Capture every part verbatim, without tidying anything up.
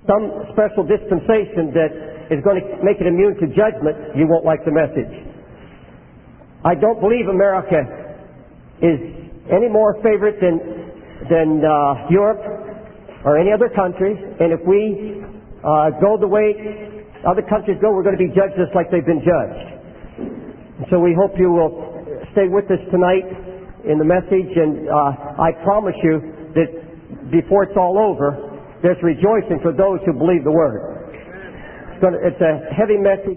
some special dispensation that is going to make it immune to judgment, you won't like the message. I don't believe America is any more favorite than, than uh, Europe or any other country, and if we uh, go the way other countries go, we're going to be judged just like they've been judged. So we hope you will stay with us tonight in the message, and uh, I promise you that before it's all over, there's rejoicing for those who believe the Word. It's, gonna, it's a heavy message.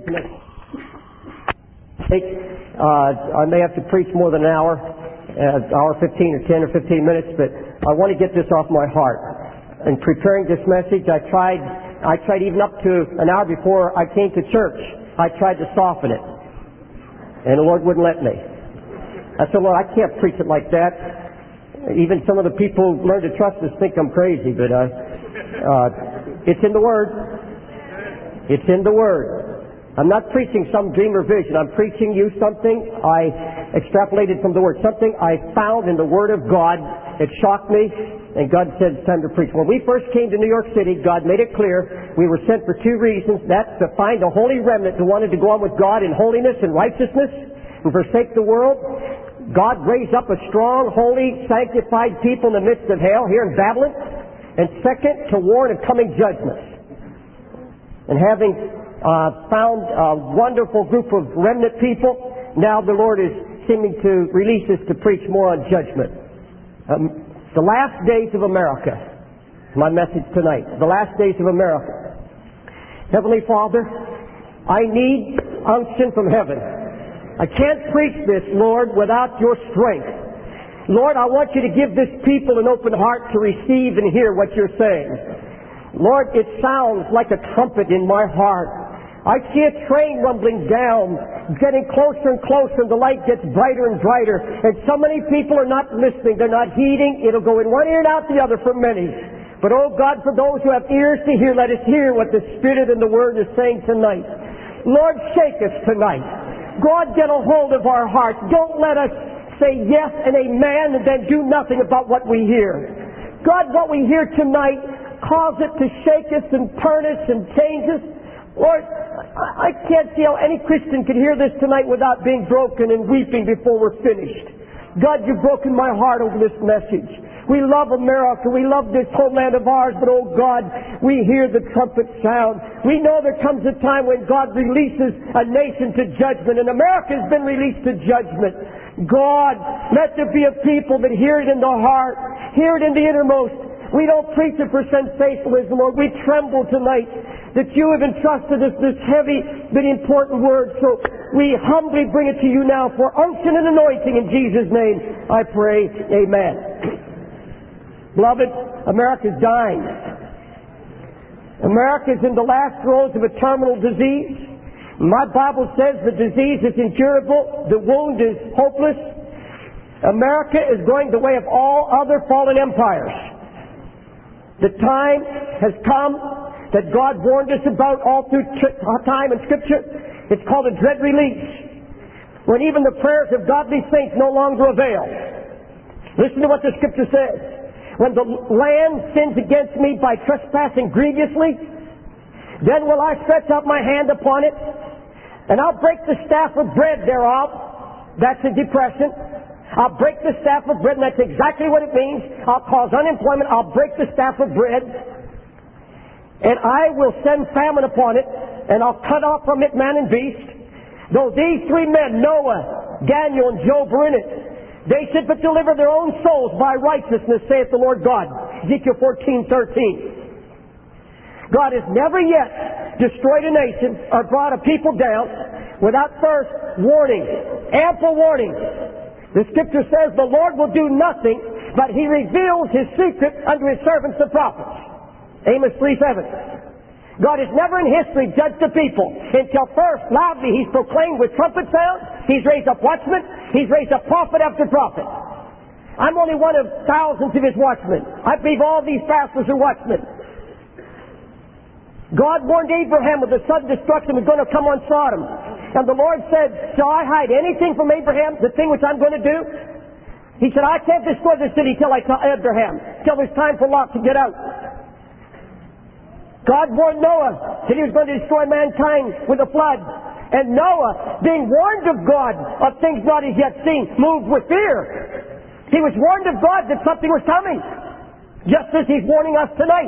Uh, I may have to preach more than an hour, an hour fifteen or ten or fifteen minutes, but I want to get this off my heart. In preparing this message, I tried, I tried even up to an hour before I came to church, I tried to soften it. And the Lord wouldn't let me. I said, Lord, I can't preach it like that. Even some of the people who learn to trust us think I'm crazy, but uh, uh, it's in the Word. It's in the Word. I'm not preaching some dream or vision. I'm preaching you something I extrapolated from the Word. Something I found in the Word of God. It shocked me, and God said it's time to preach. When we first came to New York City, God made it clear we were sent for two reasons. That's to find a holy remnant who wanted to go on with God in holiness and righteousness and forsake the world. God raised up a strong, holy, sanctified people in the midst of hell here in Babylon. And second, to warn of coming judgments. And having uh, found a wonderful group of remnant people, now the Lord is seeming to release us to preach more on judgment. Um, the last days of America. My message tonight. The last days of America. Heavenly Father, I need unction from heaven. I can't preach this, Lord, without your strength. Lord, I want you to give this people an open heart to receive and hear what you're saying. Lord, it sounds like a trumpet in my heart. I see a train rumbling down, getting closer and closer, and the light gets brighter and brighter. And so many people are not listening. They're not heeding. It'll go in one ear and out the other for many. But, oh God, for those who have ears to hear, let us hear what the Spirit and the Word is saying tonight. Lord, shake us tonight. God, get a hold of our hearts. Don't let us say yes and amen and then do nothing about what we hear. God, what we hear tonight, cause it to shake us and turn us and change us. Lord, I can't see how any Christian could hear this tonight without being broken and weeping before we're finished. God, you've broken my heart over this message. We love America. We love this homeland of ours. But, oh God, we hear the trumpet sound. We know there comes a time when God releases a nation to judgment. And America has been released to judgment. God, let there be a people that hear it in the heart, hear it in the innermost. We don't preach it for sensationalism, Lord. We tremble tonight that you have entrusted us this heavy but important word. So we humbly bring it to you now for unction and anointing in Jesus' name. I pray, amen. Beloved, America's dying. America's in the last throes of a terminal disease. My Bible says the disease is incurable, the wound is hopeless. America is going the way of all other fallen empires. The time has come that God warned us about all through time and Scripture. It's called a dread release, when even the prayers of godly saints no longer avail. Listen to what the Scripture says. When the land sins against me by trespassing grievously, then will I stretch out my hand upon it, and I'll break the staff of bread thereof. That's a depression. I'll break the staff of bread, and that's exactly what it means. I'll cause unemployment. I'll break the staff of bread, and I will send famine upon it, and I'll cut off from it man and beast. Though these three men, Noah, Daniel, and Job, were in it, they should but deliver their own souls by righteousness, saith the Lord God. Ezekiel fourteen thirteen. God has never yet destroyed a nation or brought a people down without first warning, ample warning. The Scripture says the Lord will do nothing, but He reveals His secret unto His servants the prophets. Amos three seven. God has never in history judged the people until first loudly He's proclaimed with trumpet sound. He's raised up watchmen. He's raised up prophet after prophet. I'm only one of thousands of His watchmen. I believe all these pastors are watchmen. God warned Abraham of the sudden destruction was going to come on Sodom. And the Lord said, shall I hide anything from Abraham, the thing which I'm going to do? He said, I can't destroy the city till I tell Abraham, till it's time for Lot to get out. God warned Noah that he was going to destroy mankind with a flood. And Noah, being warned of God of things not as yet seen, moved with fear. He was warned of God that something was coming, just as he's warning us tonight.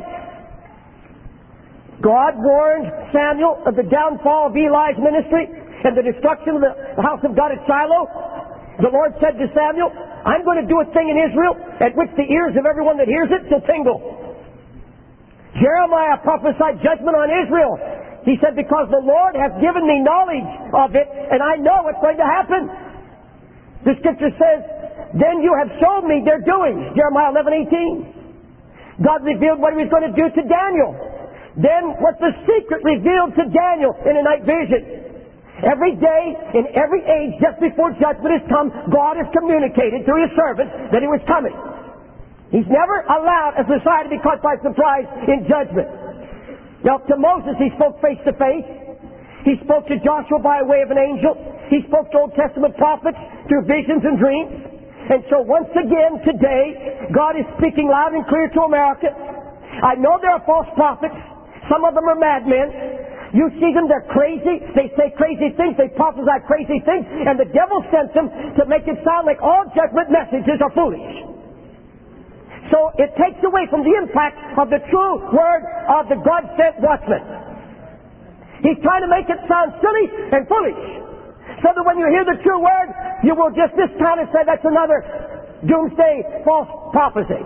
God warned Samuel of the downfall of Eli's ministry and the destruction of the house of God at Shiloh. The Lord said to Samuel, I'm going to do a thing in Israel at which the ears of everyone that hears it shall tingle. Jeremiah prophesied judgment on Israel. He said, because the Lord has given me knowledge of it, and I know what's going to happen. The scripture says, then you have shown me their doings. Jeremiah eleven eighteen. God revealed what he was going to do to Daniel. Then was the secret revealed to Daniel in a night vision. Every day, in every age, just before judgment has come, God has communicated through his servants that he was coming. He's never allowed a society to be caught by surprise in judgment. Now, to Moses, he spoke face to face. He spoke to Joshua by way of an angel. He spoke to Old Testament prophets through visions and dreams. And so once again today, God is speaking loud and clear to America. I know there are false prophets. Some of them are madmen. You see them, they're crazy. They say crazy things. They prophesy crazy things. And the devil sent them to make it sound like all judgment messages are foolish. So it takes away from the impact of the true word of the God-sent watchman. He's trying to make it sound silly and foolish, so that when you hear the true word, you will just discount and say that's another doomsday false prophecy.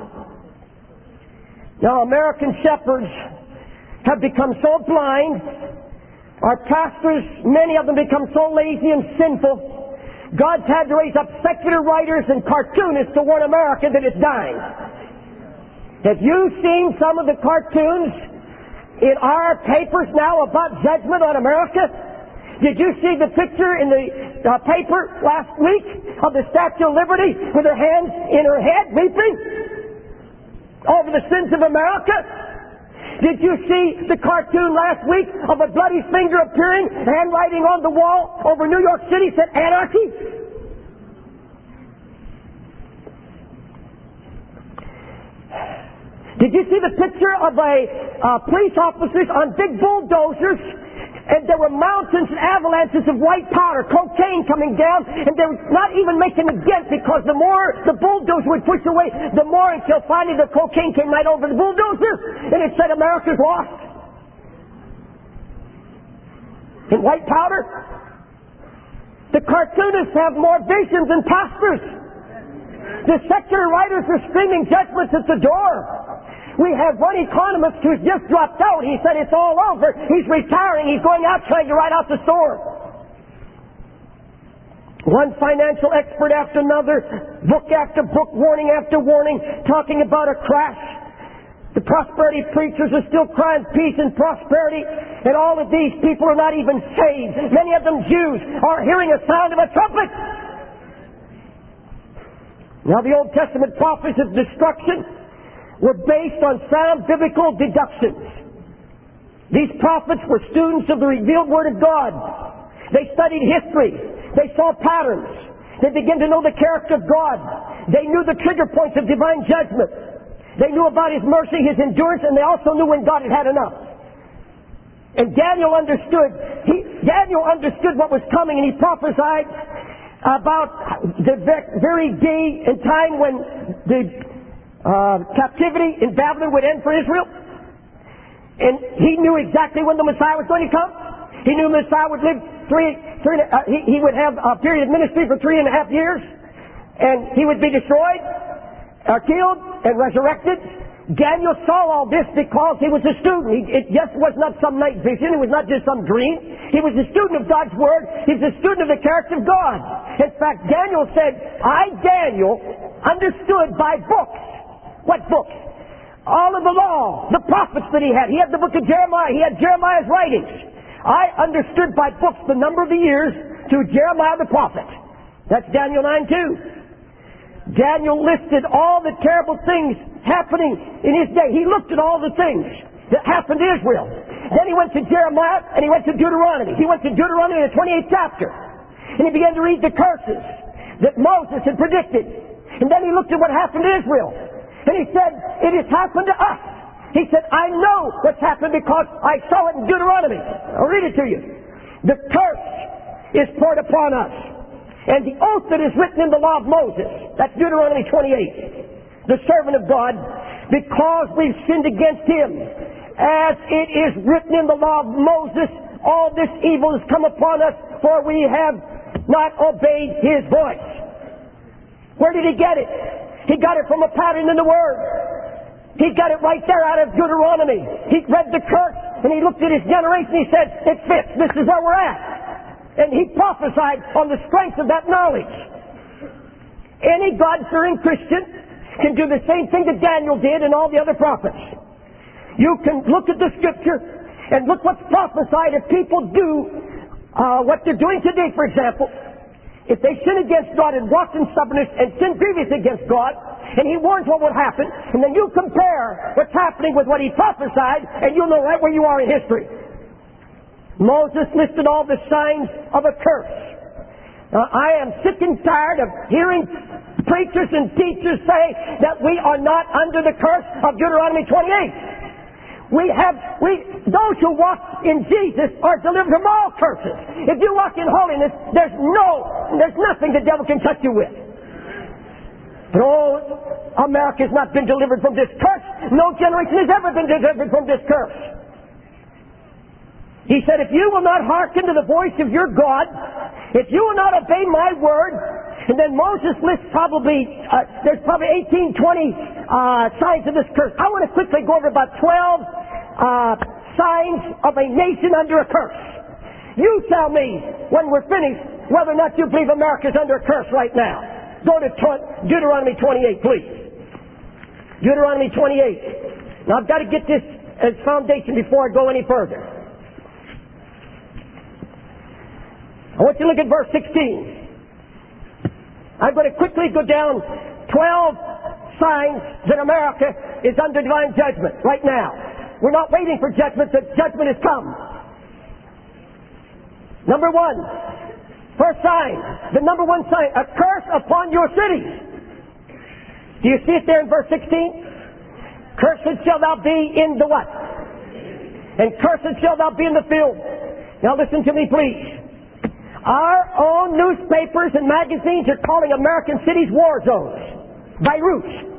Now, American shepherds have become so blind. Our pastors, many of them, become so lazy and sinful. God's had to raise up secular writers and cartoonists to warn America that it's dying. Have you seen some of the cartoons in our papers now about judgment on America? Did you see the picture in the uh, paper last week of the Statue of Liberty with her hands in her head weeping over the sins of America? Did you see the cartoon last week of a bloody finger appearing, handwriting on the wall over New York City said anarchy? Did you see the picture of a uh, police officers on big bulldozers, and there were mountains and avalanches of white powder, cocaine coming down, and they were not even making a dent because the more the bulldozer would push away, the more, until finally the cocaine came right over the bulldozer, and it said America's lost. In white powder? The cartoonists have more visions than pastors. The secular writers are screaming judgments at the door. We have one economist who's just dropped out. He said it's all over. He's retiring. He's going out trying to write out the storm. One financial expert after another, book after book, warning after warning, talking about a crash. The prosperity preachers are still crying peace and prosperity, and all of these people are not even saved. Many of them Jews are hearing a sound of a trumpet. Now the Old Testament prophets of destruction were based on sound biblical deductions. These prophets were students of the revealed Word of God. They studied history. They saw patterns. They began to know the character of God. They knew the trigger points of divine judgment. They knew about His mercy, His endurance, and they also knew when God had had enough. And Daniel understood. He, Daniel understood what was coming, and he prophesied about the very day and time when the Uh, captivity in Babylon would end for Israel. And he knew exactly when the Messiah was going to come. He knew the Messiah would live three, three uh, he, he would have a period of ministry for three and a half years. And he would be destroyed, or killed, and resurrected. Daniel saw all this because he was a student. He, it just was not some night vision. It was not just some dream. He was a student of God's Word. He was a student of the character of God. In fact, Daniel said, I, Daniel, understood by books. What books? All of the law, the prophets that he had. He had the book of Jeremiah. He had Jeremiah's writings. I understood by books the number of the years through Jeremiah the prophet. That's Daniel nine two. Daniel listed all the terrible things happening in his day. He looked at all the things that happened to Israel. Then he went to Jeremiah and he went to Deuteronomy. He went to Deuteronomy in the twenty-eighth chapter. And he began to read the curses that Moses had predicted. And then he looked at what happened to Israel. And he said, it has happened to us. He said, I know what's happened because I saw it in Deuteronomy. I'll read it to you. The curse is poured upon us. And the oath that is written in the law of Moses, that's Deuteronomy twenty-eight, the servant of God, because we've sinned against him, as it is written in the law of Moses, all this evil has come upon us, for we have not obeyed his voice. Where did he get it? He got it from a pattern in the Word. He got it right there out of Deuteronomy. He read the curse, and he looked at his generation, he said, it fits, this is where we're at. And he prophesied on the strength of that knowledge. Any God-fearing Christian can do the same thing that Daniel did and all the other prophets. You can look at the Scripture and look what's prophesied if people do uh, what they're doing today, for example. If they sin against God and walk in stubbornness and sin previously against God, and he warns what would happen, and then you compare what's happening with what he prophesied, and you'll know right where you are in history. Moses listed all the signs of a curse. Now, I am sick and tired of hearing preachers and teachers say that we are not under the curse of Deuteronomy twenty-eight. We have, we, those who walk in Jesus are delivered from all curses. If you walk in holiness, there's no, there's nothing the devil can touch you with. But oh, America's not been delivered from this curse. No generation has ever been delivered from this curse. He said, if you will not hearken to the voice of your God, if you will not obey my word, and then Moses lists probably, uh, there's probably eighteen, twenty uh, signs of this curse. I want to quickly go over about twelve uh, signs of a nation under a curse. You tell me, when we're finished, whether or not you believe America's under a curse right now. Go to Deuteronomy twenty-eight, please. Deuteronomy twenty-eight. Now, I've got to get this as foundation before I go any further. I want you to look at verse sixteen. I'm going to quickly go down twelve signs that America is under divine judgment right now. We're not waiting for judgment. The judgment has come. Number one, first sign, the number one sign, a curse upon your cities. Do you see it there in verse sixteen? Cursed shall thou be in the what? And cursed shall thou be in the field. Now listen to me, please. Our own newspapers and magazines are calling American cities war zones. Beirut.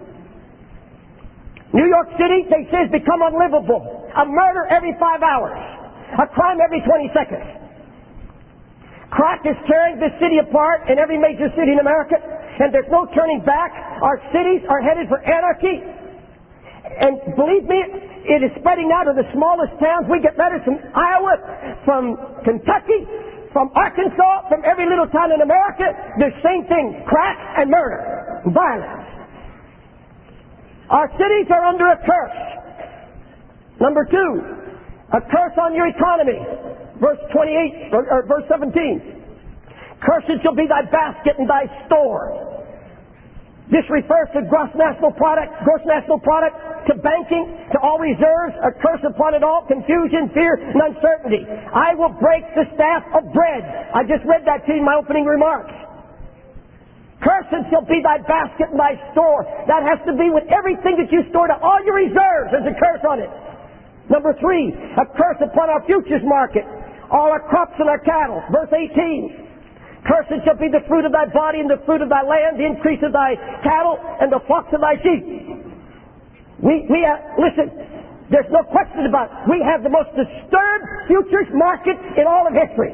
New York City, they say, has become unlivable. A murder every five hours. A crime every twenty seconds. Crack is tearing this city apart in every major city in America, and there's no turning back. Our cities are headed for anarchy. And believe me, it is spreading now to the smallest towns. We get letters from Iowa, from Kentucky, from Arkansas, from every little town in America. The same thing, crack and murder, violence. Our cities are under a curse. Number two, a curse on your economy. Verse twenty-eight, or, or verse seventeen. Cursed shall be thy basket and thy store. This refers to gross national product, gross national product, to banking, to all reserves, a curse upon it all, confusion, fear, and uncertainty. I will break the staff of bread. I just read that to you in my opening remarks. Cursed shall be thy basket and thy store. That has to be with everything that you store to all your reserves. There's a curse on it. Number three, a curse upon our futures market, all our crops and our cattle. Verse eighteen. Cursed shall be the fruit of thy body and the fruit of thy land, the increase of thy cattle and the flocks of thy sheep. We, we have, listen, there's no question about it. We have the most disturbed futures market in all of history.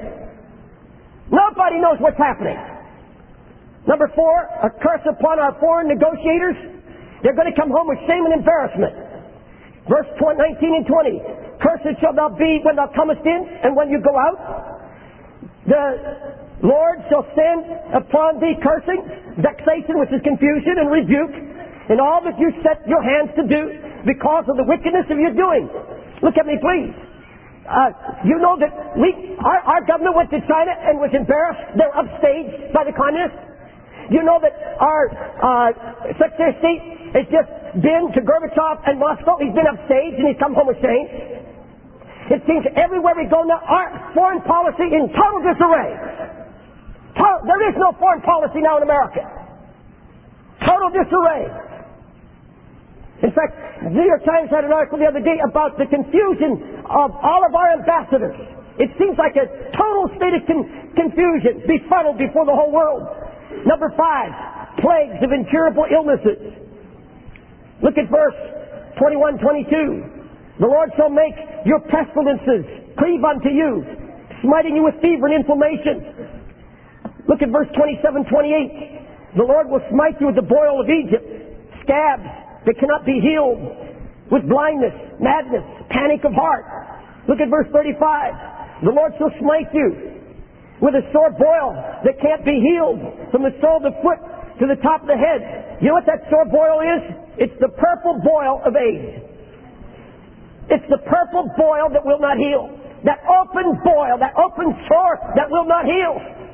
Nobody knows what's happening. Number four, a curse upon our foreign negotiators. They're going to come home with shame and embarrassment. Verse nineteen and twenty. Cursed shall thou be when thou comest in and when you go out. The Lord shall send upon thee cursing, vexation, which is confusion, and rebuke, in all that you set your hands to do because of the wickedness of your doing. Look at me, please. Uh, you know that we, our, our government went to China and was embarrassed. They're upstaged by the communists. You know that our uh, Secretary of State has just been to Gorbachev and Moscow. He's been upstaged and he's come home with shame. It seems everywhere we go now, our foreign policy in total disarray. Total, there is no foreign policy now in America. Total disarray. In fact, the New York Times had an article the other day about the confusion of all of our ambassadors. It seems like a total state of con- confusion, befuddled before the whole world. Number five, plagues of incurable illnesses. Look at verse twenty-one, twenty-two. The Lord shall make your pestilences cleave unto you, smiting you with fever and inflammation. Look at verse twenty-seven, twenty-eight. The Lord will smite you with the boil of Egypt, scabs that cannot be healed, with blindness, madness, panic of heart. Look at verse thirty-five. The Lord shall smite you with a sore boil that can't be healed, from the sole of the foot to the top of the head. You know what that sore boil is? It's the purple boil of AIDS. It's the purple boil that will not heal. That open boil, that open sore that will not heal.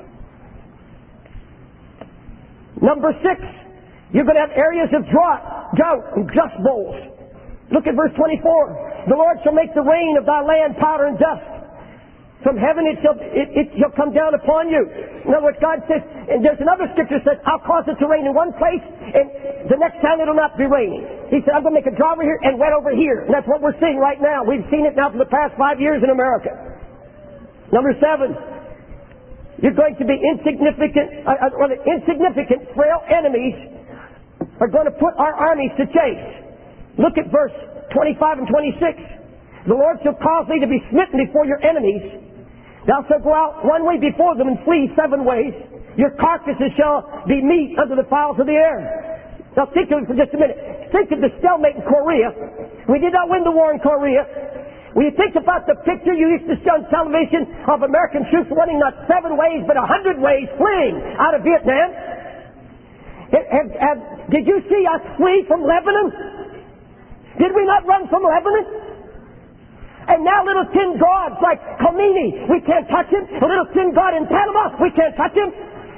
Number six, you're going to have areas of drought, drought and dust bowls. Look at verse twenty-four. The Lord shall make the rain of thy land powder and dust. From heaven it shall, it, it shall come down upon you. In other words, God says, and there's another scripture that says, I'll cause it to rain in one place, and the next time it'll not be raining. He said, I'm going to make a drought over here and wet over here. And that's what we're seeing right now. We've seen it now for the past five years in America. Number seven, you're going to be insignificant, uh, uh, insignificant, frail enemies are going to put our armies to chase. Look at verse twenty-five and twenty-six. The Lord shall cause thee to be smitten before your enemies. Thou shalt go out one way before them and flee seven ways. Your carcasses shall be meat under the fowls of the air. Now think of it for just a minute. Think of the stalemate in Korea. We did not win the war in Korea. When you think about the picture you used to see on television of American troops running not seven ways but a hundred ways fleeing out of Vietnam. Have, have, have, did you see us flee from Lebanon? Did we not run from Lebanon? And now little tin gods like Khomeini, we can't touch him. A little tin god in Panama, we can't touch him.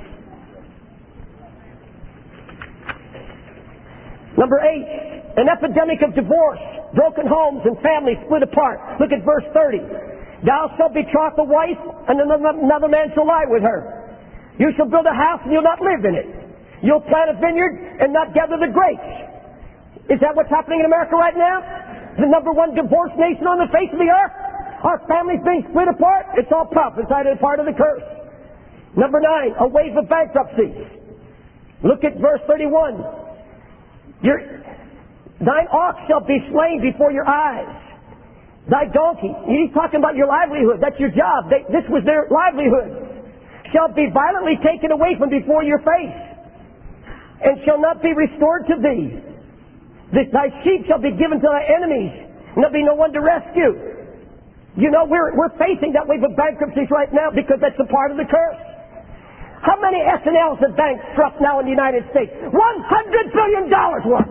Number eight, an epidemic of divorce, broken homes and families split apart. Look at verse thirty. Thou shalt betroth a wife, and another man shall lie with her. You shall build a house, and you'll not live in it. You'll plant a vineyard and not gather the grapes. Is that what's happening in America right now? The number one divorced nation on the face of the earth? Our families being split apart? It's all prophesied as part of the curse. Number nine, a wave of bankruptcy. Look at verse thirty-one. Your, thine ox shall be slain before your eyes. Thy donkey, he's talking about your livelihood. That's your job. They, this was their livelihood. Shall be violently taken away from before your face, and shall not be restored to thee. Thy sheep shall be given to thy enemies, and there'll be no one to rescue. You know, we're, we're facing that wave of bankruptcies right now because that's a part of the curse. How many S and Ls have bankrupt now in the United States? one hundred billion dollars worth.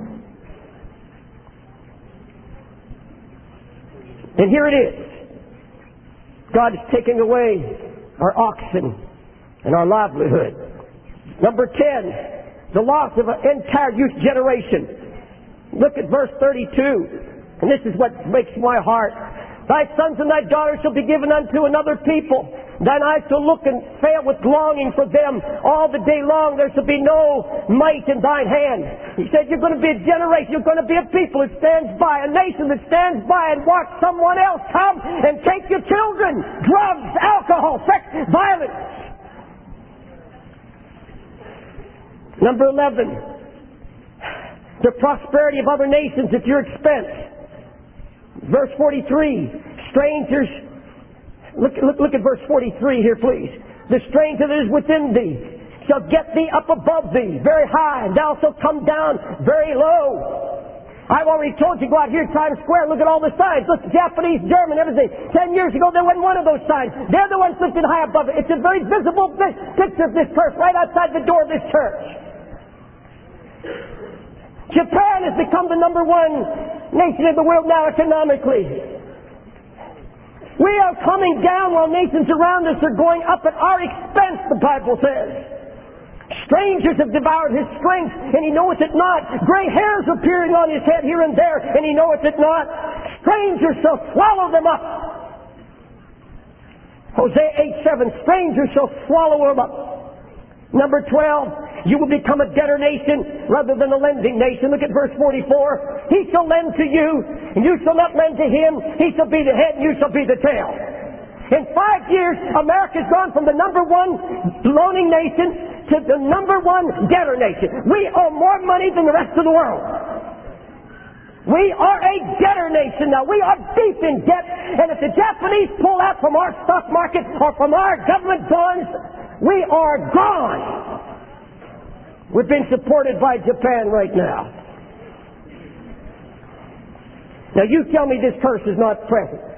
And here it is. God is taking away our oxen and our livelihood. Number ten, the loss of an entire youth generation. Look at verse thirty-two, and this is what makes my heart. Thy sons and thy daughters shall be given unto another people. Thine eyes shall look and fail with longing for them. All the day long there shall be no might in thine hand. He said you're going to be a generation, you're going to be a people that stands by, a nation that stands by and watch someone else come and take your children. Drugs, alcohol, sex, violence. Number eleven. The prosperity of other nations at your expense. Verse forty-three, strangers, look, look, look at verse forty-three here, please. The stranger that is within thee shall get thee up above thee, very high, and thou shalt come down very low. I've already told you, go out here at Times Square, look at all the signs. Look, Japanese, German, everything. Ten years ago, there wasn't one of those signs. They're the ones lifted high above it. It's a very visible picture of this curse right outside the door of this church. Japan has become the number one nation in the world now economically. We are coming down while nations around us are going up at our expense, the Bible says. Strangers have devoured his strength, and he knoweth it not. Gray hairs appearing on his head here and there, and he knoweth it not. Strangers shall swallow them up. Hosea eight seven, strangers shall swallow them up. Number twelve, you will become a debtor nation rather than a lending nation. Look at verse forty-four. He shall lend to you, and you shall not lend to him. He shall be the head, and you shall be the tail. In five years, America's gone from the number one loaning nation to the number one debtor nation. We owe more money than the rest of the world. We are a debtor nation now. We are deep in debt. And if the Japanese pull out from our stock market or from our government bonds, we are gone. We're being supported by Japan right now. Now you tell me this curse is not present.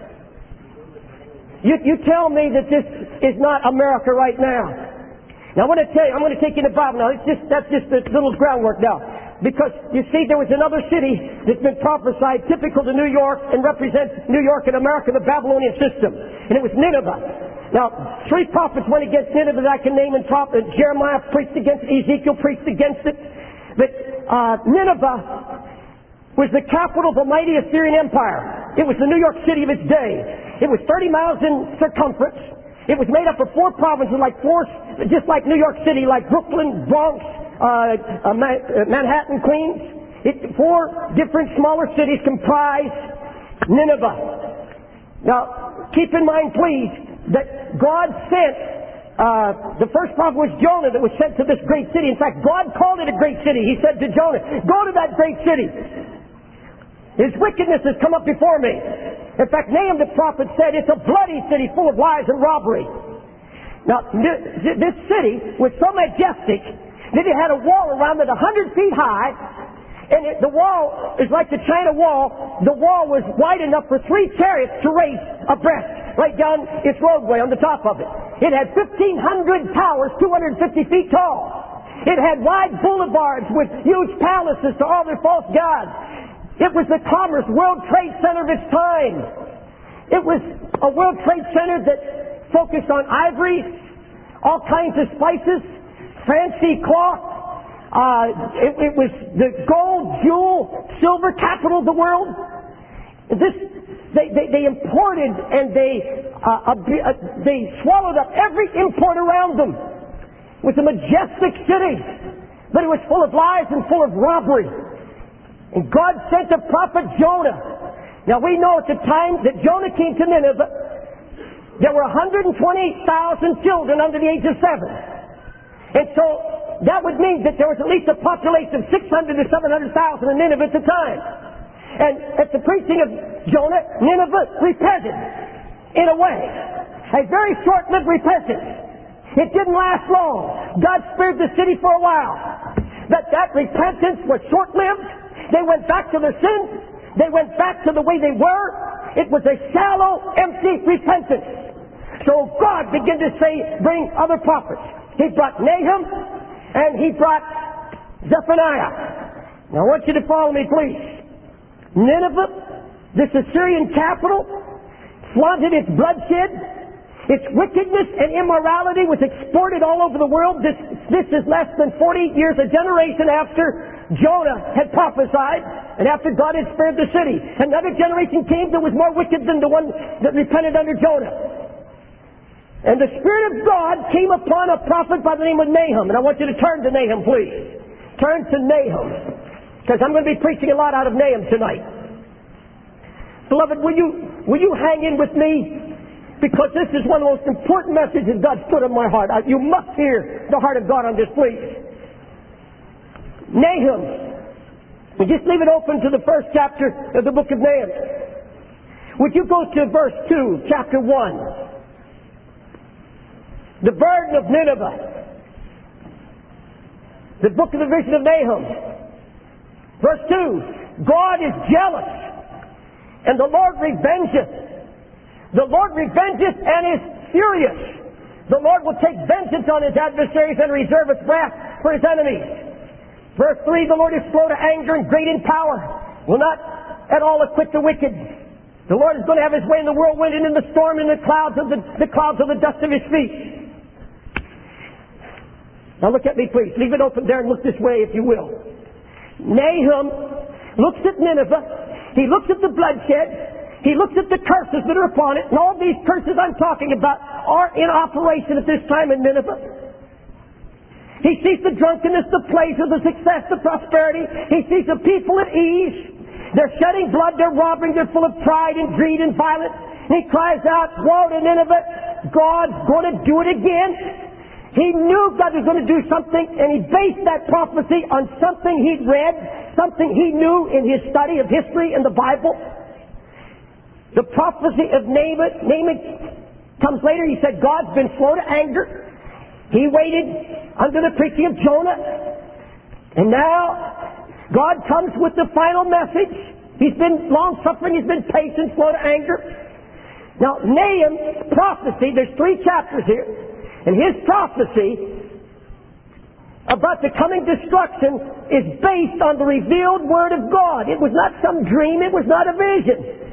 You, you tell me that this is not America right now. Now I want to tell you, I'm going to take you to the Bible now. It's just, that's just the little groundwork now. Because, you see, there was another city that's been prophesied, typical to New York, and represents New York and America, the Babylonian system. And it was Nineveh. Now, three prophets went against Nineveh that I can name, and prophet Jeremiah preached against it, Ezekiel preached against it. But uh, Nineveh was the capital of the mighty Assyrian Empire. It was the New York City of its day. It was thirty miles in circumference. It was made up of four provinces, like four, just like New York City, like Brooklyn, Bronx, uh, uh, Man- uh, Manhattan, Queens. It, four different smaller cities comprise Nineveh. Now, keep in mind, please, that God sent, uh, the first prophet was Jonah that was sent to this great city. In fact, God called it a great city. He said to Jonah, go to that great city. His wickedness has come up before me. In fact, Nahum the prophet said it's a bloody city full of lies and robbery. Now, this city was so majestic that it had a wall around it a hundred feet high, and it, the wall is like the China Wall. The wall was wide enough for three chariots to race abreast right down its roadway on the top of it. It had fifteen hundred towers, two hundred fifty feet tall. It had wide boulevards with huge palaces to all their false gods. It was the commerce World Trade Center of its time. It was a World Trade Center that focused on ivory, all kinds of spices, fancy cloth. Uh, it, it was the gold, jewel, silver capital of the world. This, they, they, they imported and they, uh, uh, they swallowed up every import around them. It was a majestic city, but it was full of lies and full of robbery. And God sent the prophet Jonah. Now we know at the time that Jonah came to Nineveh, there were one hundred twenty thousand children under the age of seven. And so that would mean that there was at least a population of six hundred to seven hundred thousand in Nineveh at the time. And at the preaching of Jonah, Nineveh repented in a way. A very short-lived repentance. It didn't last long. God spared the city for a while. But that repentance was short-lived. They went back to their sins. They went back to the way they were. It was a shallow, empty repentance. So God began to say, bring other prophets. He brought Nahum and he brought Zephaniah. Now I want you to follow me, please. Nineveh, this Assyrian capital, flaunted its bloodshed. Its wickedness and immorality was exported all over the world. This, this is less than forty years, a generation after Jonah had prophesied, and after God had spared the city. Another generation came that was more wicked than the one that repented under Jonah. And the Spirit of God came upon a prophet by the name of Nahum. And I want you to turn to Nahum, please. Turn to Nahum. Because I'm going to be preaching a lot out of Nahum tonight. Beloved, will you, will you hang in with me? Because this is one of the most important messages God's put in my heart. You must hear the heart of God on this, please. Nahum. We just leave it open to the first chapter of the book of Nahum. Would you go to verse two, chapter one? The burden of Nineveh. The book of the vision of Nahum. Verse two. God is jealous, and the Lord revengeth. The Lord revengeth and is furious. The Lord will take vengeance on his adversaries and reserve his wrath for his enemies. Verse three, the Lord is slow to anger and great in power, will not at all acquit the wicked. The Lord is going to have his way in the whirlwind and in the storm and in the clouds of the, the clouds of the dust of his feet. Now look at me, please. Leave it open there and look this way, if you will. Nahum looks at Nineveh. He looks at the bloodshed. He looks at the curses that are upon it, and all these curses I'm talking about are in operation at this time in Nineveh. He sees the drunkenness, the pleasure, the success, the prosperity. He sees the people at ease. They're shedding blood, they're robbing, they're full of pride and greed and violence. And he cries out, woe to Nineveh, God's going to do it again. He knew God was going to do something, and he based that prophecy on something he'd read, something he knew in his study of history in the Bible. The prophecy of Naaman, Naaman comes later. He said, God's been slow to anger. He waited under the preaching of Jonah. And now, God comes with the final message. He's been long-suffering, he's been patient, slow to anger. Now, Nahum's prophecy, there's three chapters here, and his prophecy about the coming destruction is based on the revealed Word of God. It was not some dream, it was not a vision.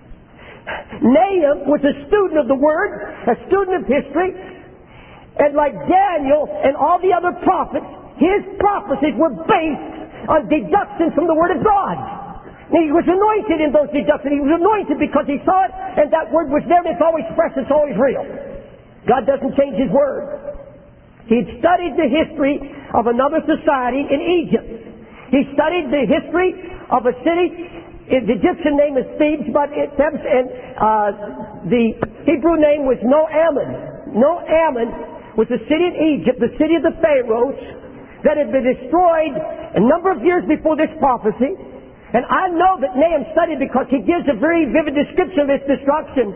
Nahum was a student of the Word, a student of history, and like Daniel and all the other prophets, his prophecies were based on deductions from the Word of God. And he was anointed in those deductions. He was anointed because he saw it, and that Word was there, and it's always fresh, it's always real. God doesn't change His Word. He'd studied the history of another society in Egypt. He studied the history of a city, the Egyptian name is Thebes, but it, and uh, the Hebrew name was No-Ammon. No-Ammon was a city in Egypt, the city of the Pharaohs, that had been destroyed a number of years before this prophecy. And I know that Nahum studied because he gives a very vivid description of its destruction.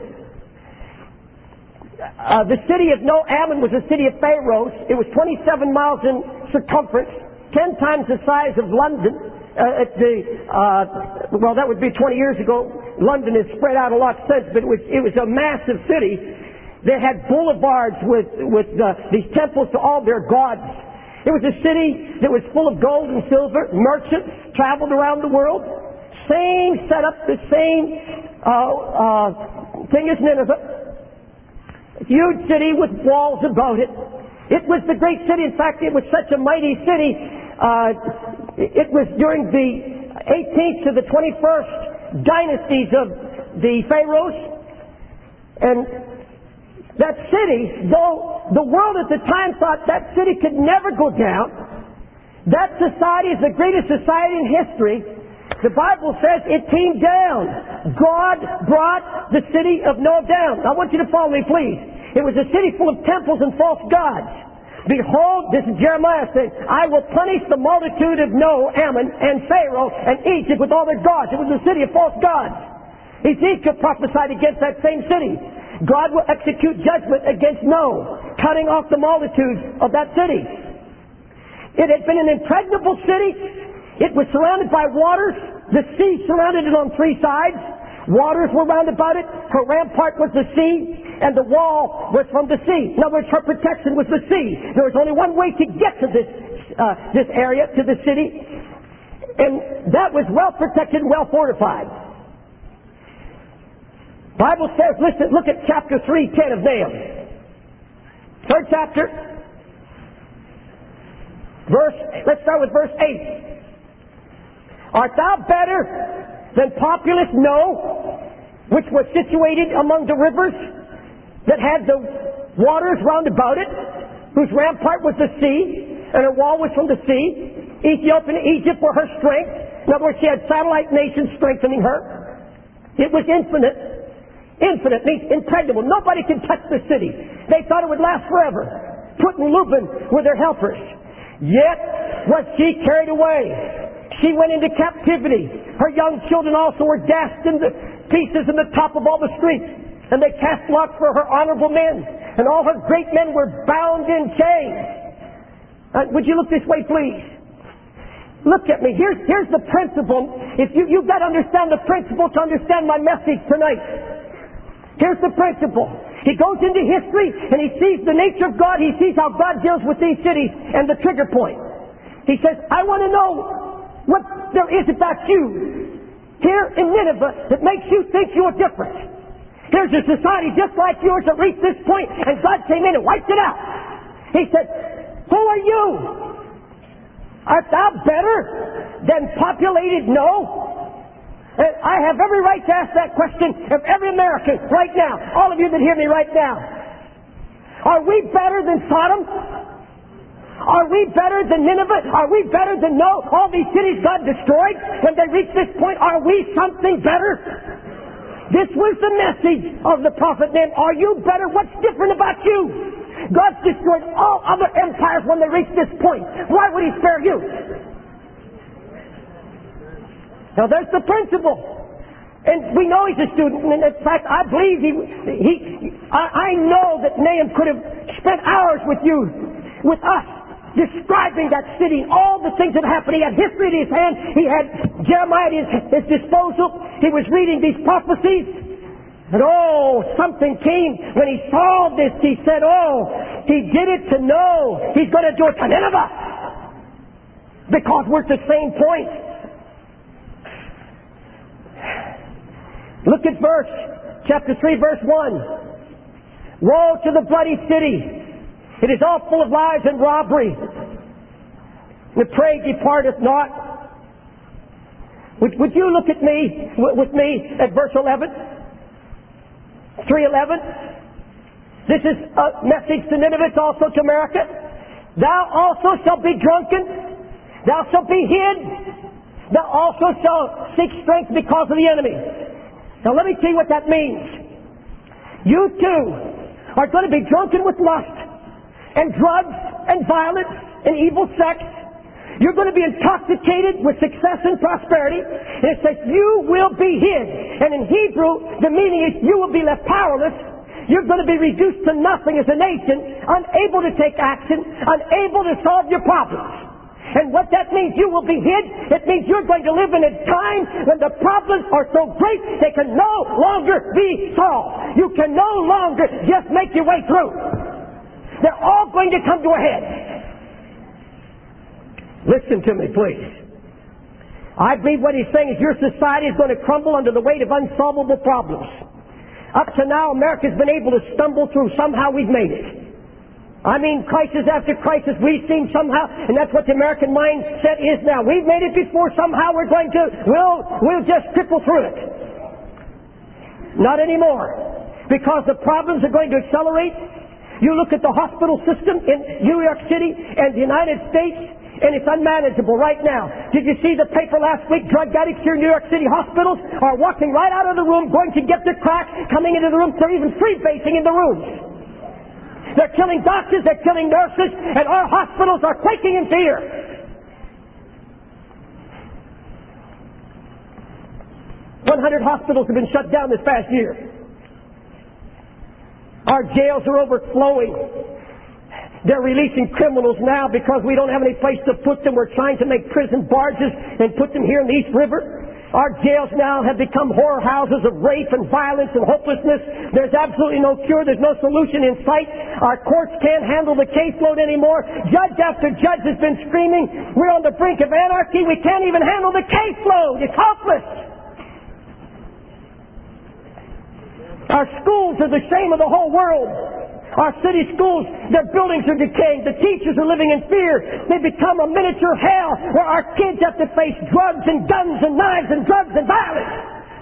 Uh, the city of No-Ammon was a city of Pharaohs. It was twenty-seven miles in circumference, ten times the size of London. Uh, at the uh, well, that would be twenty years ago. London is spread out a lot since, but it was it was a massive city. They had boulevards with with uh, these temples to all their gods. It was a city that was full of gold and silver. Merchants traveled around the world. Same setup, the same uh, uh, thing as Nineveh. A huge city with walls about it. It was the great city. In fact, it was such a mighty city. Uh, it was during the eighteenth to the twenty-first dynasties of the Pharaohs. And that city, though the world at the time thought that city could never go down, that society is the greatest society in history. The Bible says it came down. God brought the city of Noah down. I want you to follow me, please. It was a city full of temples and false gods. Behold, this is Jeremiah saying, I will punish the multitude of Noah, Ammon, and Pharaoh, and Egypt with all their gods. It was a city of false gods. Ezekiel prophesied against that same city. God will execute judgment against Noah, cutting off the multitudes of that city. It had been an impregnable city. It was surrounded by waters. The sea surrounded it on three sides. Waters were round about it. Her rampart was the sea, and the wall was from the sea. In other words, her protection was the sea. There was only one way to get to this uh, this area, to the city, and that was well protected and well fortified. Bible says, listen, look at chapter three ten of Nahum. Third chapter. Verse, let's start with verse eight. Art thou better than populous No, which was situated among the rivers that had the waters round about it, whose rampart was the sea, and her wall was from the sea? Ethiopia and Egypt were her strength. In other words, she had satellite nations strengthening her. It was infinite. Infinite means impregnable. Nobody can touch the city. They thought it would last forever. Put and Lubin were their helpers. Yet was she carried away. She went into captivity. Her young children also were dashed into pieces in the top of all the streets. And they cast lots for her honorable men. And all her great men were bound in chains. Uh, would you look this way, please? Look at me. Here's, here's the principle. If you, you've got to understand the principle to understand my message tonight. Here's the principle. He goes into history and he sees the nature of God. He sees how God deals with these cities and the trigger point. He says, I want to know what there is about you here in Nineveh that makes you think you're different. Here's a society just like yours that reached this point, and God came in and wiped it out. He said, who are you? Art thou better than populated No? And I have every right to ask that question of every American right now. All of you that hear me right now. Are we better than Sodom? Are we better than Nineveh? Are we better than no? All these cities God destroyed when they reach this point. Are we something better? This was the message of the prophet Nahum. Are you better? What's different about you? God's destroyed all other empires when they reach this point. Why would He spare you? Now there's the principle. And we know he's a student, and in fact, I believe he, he, I, I know that Nahum could have spent hours with you, with us, describing that city, all the things that happened. He had history in his hand. He had Jeremiah at his, his disposal. He was reading these prophecies. And oh, something came when he saw this. He said, oh, he did it to know he's going to do it to Nineveh. Because we're at the same point. Look at verse, chapter three, verse one. Woe to the bloody city! It is all full of lies and robbery. The prey departeth not. Would, would you look at me, with me, at verse eleven? three eleven. This is a message to Nineveh, it's also to America. Thou also shalt be drunken. Thou shalt be hid. Thou also shalt seek strength because of the enemy. Now let me tell you what that means. You too are going to be drunken with lust and drugs and violence and evil sex. You're going to be intoxicated with success and prosperity. And it says you will be hid. And in Hebrew, the meaning is you will be left powerless. You're going to be reduced to nothing as a nation, unable to take action, unable to solve your problems. And what that means, you will be hid. It means you're going to live in a time when the problems are so great they can no longer be solved. You can no longer just make your way through. They're all going to come to a head. Listen to me, please. I believe what he's saying is your society is going to crumble under the weight of unsolvable problems. Up to now, America's been able to stumble through. Somehow we've made it. I mean, crisis after crisis, we've seen somehow, and that's what the American mindset is now. We've made it before, somehow we're going to, we'll, we'll just trickle through it. Not anymore. Because the problems are going to accelerate. You look at the hospital system in New York City and the United States, and it's unmanageable right now. Did you see the paper last week? Drug addicts here in New York City hospitals are walking right out of the room, going to get their crack, coming into the room. They're even freebasing in the rooms. They're killing doctors, they're killing nurses, and our hospitals are quaking in fear. one hundred hospitals have been shut down this past year. Our jails are overflowing. They're releasing criminals now because we don't have any place to put them. We're trying to make prison barges and put them here in the East River. Our jails now have become horror houses of rape and violence and hopelessness. There's absolutely no cure. There's no solution in sight. Our courts can't handle the caseload anymore. Judge after judge has been screaming, we're on the brink of anarchy. We can't even handle the caseload. It's hopeless. Our schools are the shame of the whole world. Our city schools, their buildings are decaying. The teachers are living in fear. They become a miniature hell where our kids have to face drugs and guns and knives and drugs and violence.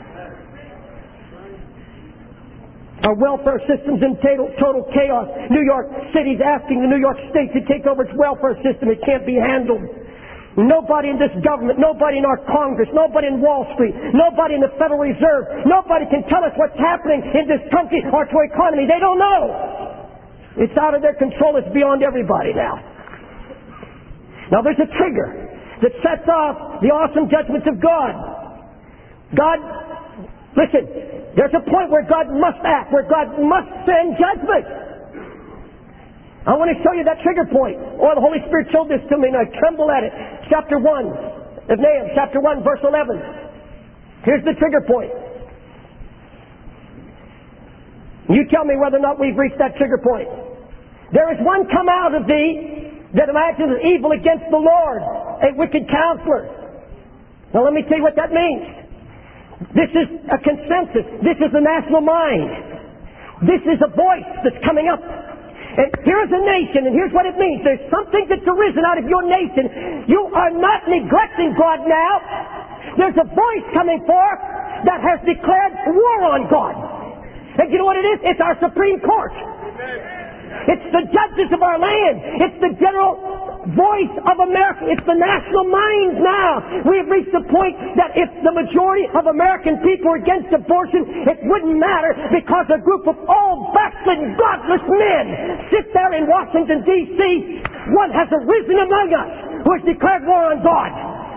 Our welfare system's in total, total chaos. New York City's asking the New York State to take over its welfare system. It can't be handled. Nobody in this government, nobody in our Congress, nobody in Wall Street, nobody in the Federal Reserve, nobody can tell us what's happening in this country or to our economy. They don't know. It's out of their control. It's beyond everybody now. Now there's a trigger that sets off the awesome judgments of God. God, listen, there's a point where God must act, where God must send judgment. I want to show you that trigger point. Oh, the Holy Spirit showed this to me and I tremble at it. Chapter one of Nahum, chapter one, verse eleven. Here's the trigger point. You tell me whether or not we've reached that trigger point. There is one come out of thee that imagines evil against the Lord, a wicked counselor. Now let me tell you what that means. This is a consensus. This is the national mind. This is a voice that's coming up. And here's a nation, and here's what it means. There's something that's arisen out of your nation. You are not neglecting God now. There's a voice coming forth that has declared war on God. And you know what it is? It's our Supreme Court. It's the judges of our land. It's the general voice of America. It's the national mind now. We have reached the point that if the majority of American people are against abortion, it wouldn't matter because a group of old, backslidden, godless men sit there in Washington, D C One has arisen among us who has declared war on God.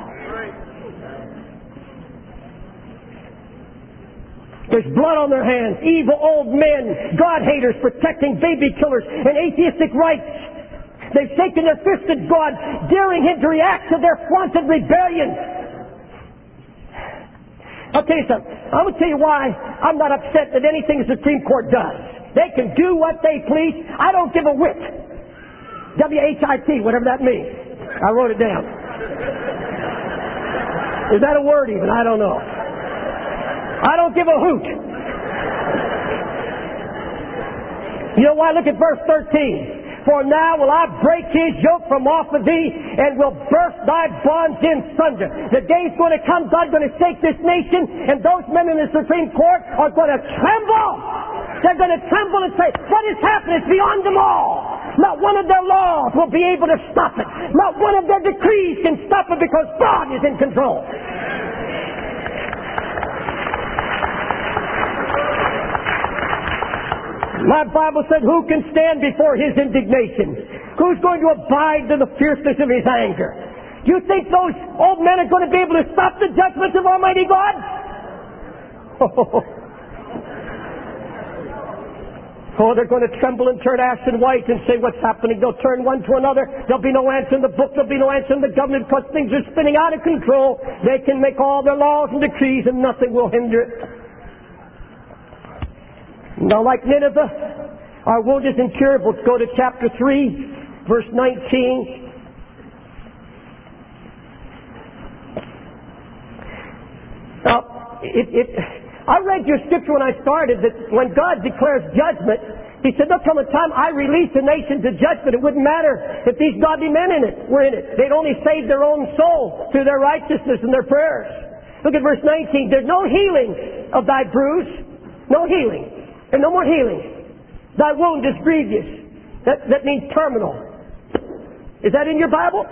There's blood on their hands. Evil old men, God-haters, protecting baby killers and atheistic rights. They've shaken their fist at God, daring Him to react to their flaunted rebellion. I'll tell you something. I'm going to tell you why I'm not upset at anything the Supreme Court does. They can do what they please. I don't give a whit. W H I T, whatever that means. I wrote it down. Is that a word even? I don't know. I don't give a hoot. You know why? Look at verse thirteen. For now will I break his yoke from off of thee, and will burst thy bonds in sunder. The day's going to come, God's going to shake this nation, and those men in the Supreme Court are going to tremble. They're going to tremble and say, what has happened? It's beyond them all. Not one of their laws will be able to stop it. Not one of their decrees can stop it because God is in control. My Bible said, who can stand before His indignation? Who's going to abide to the fierceness of His anger? Do you think those old men are going to be able to stop the judgments of Almighty God? Oh, they're going to tremble and turn ashen white and say, what's happening? They'll turn one to another. There'll be no answer in the book. There'll be no answer in the government because things are spinning out of control. They can make all their laws and decrees and nothing will hinder it. Now, like Nineveh, our wound is incurable. Let's go to chapter three, verse nineteen. Now, it, it, I read your scripture when I started that when God declares judgment, He said, there'll come a time I release the nation to judgment. It wouldn't matter if these godly men in it were in it. They'd only save their own soul through their righteousness and their prayers. Look at verse nineteen. There's no healing of thy bruise. No healing. And no more healing. Thy wound is grievous. That, that means terminal. Is that in your Bible?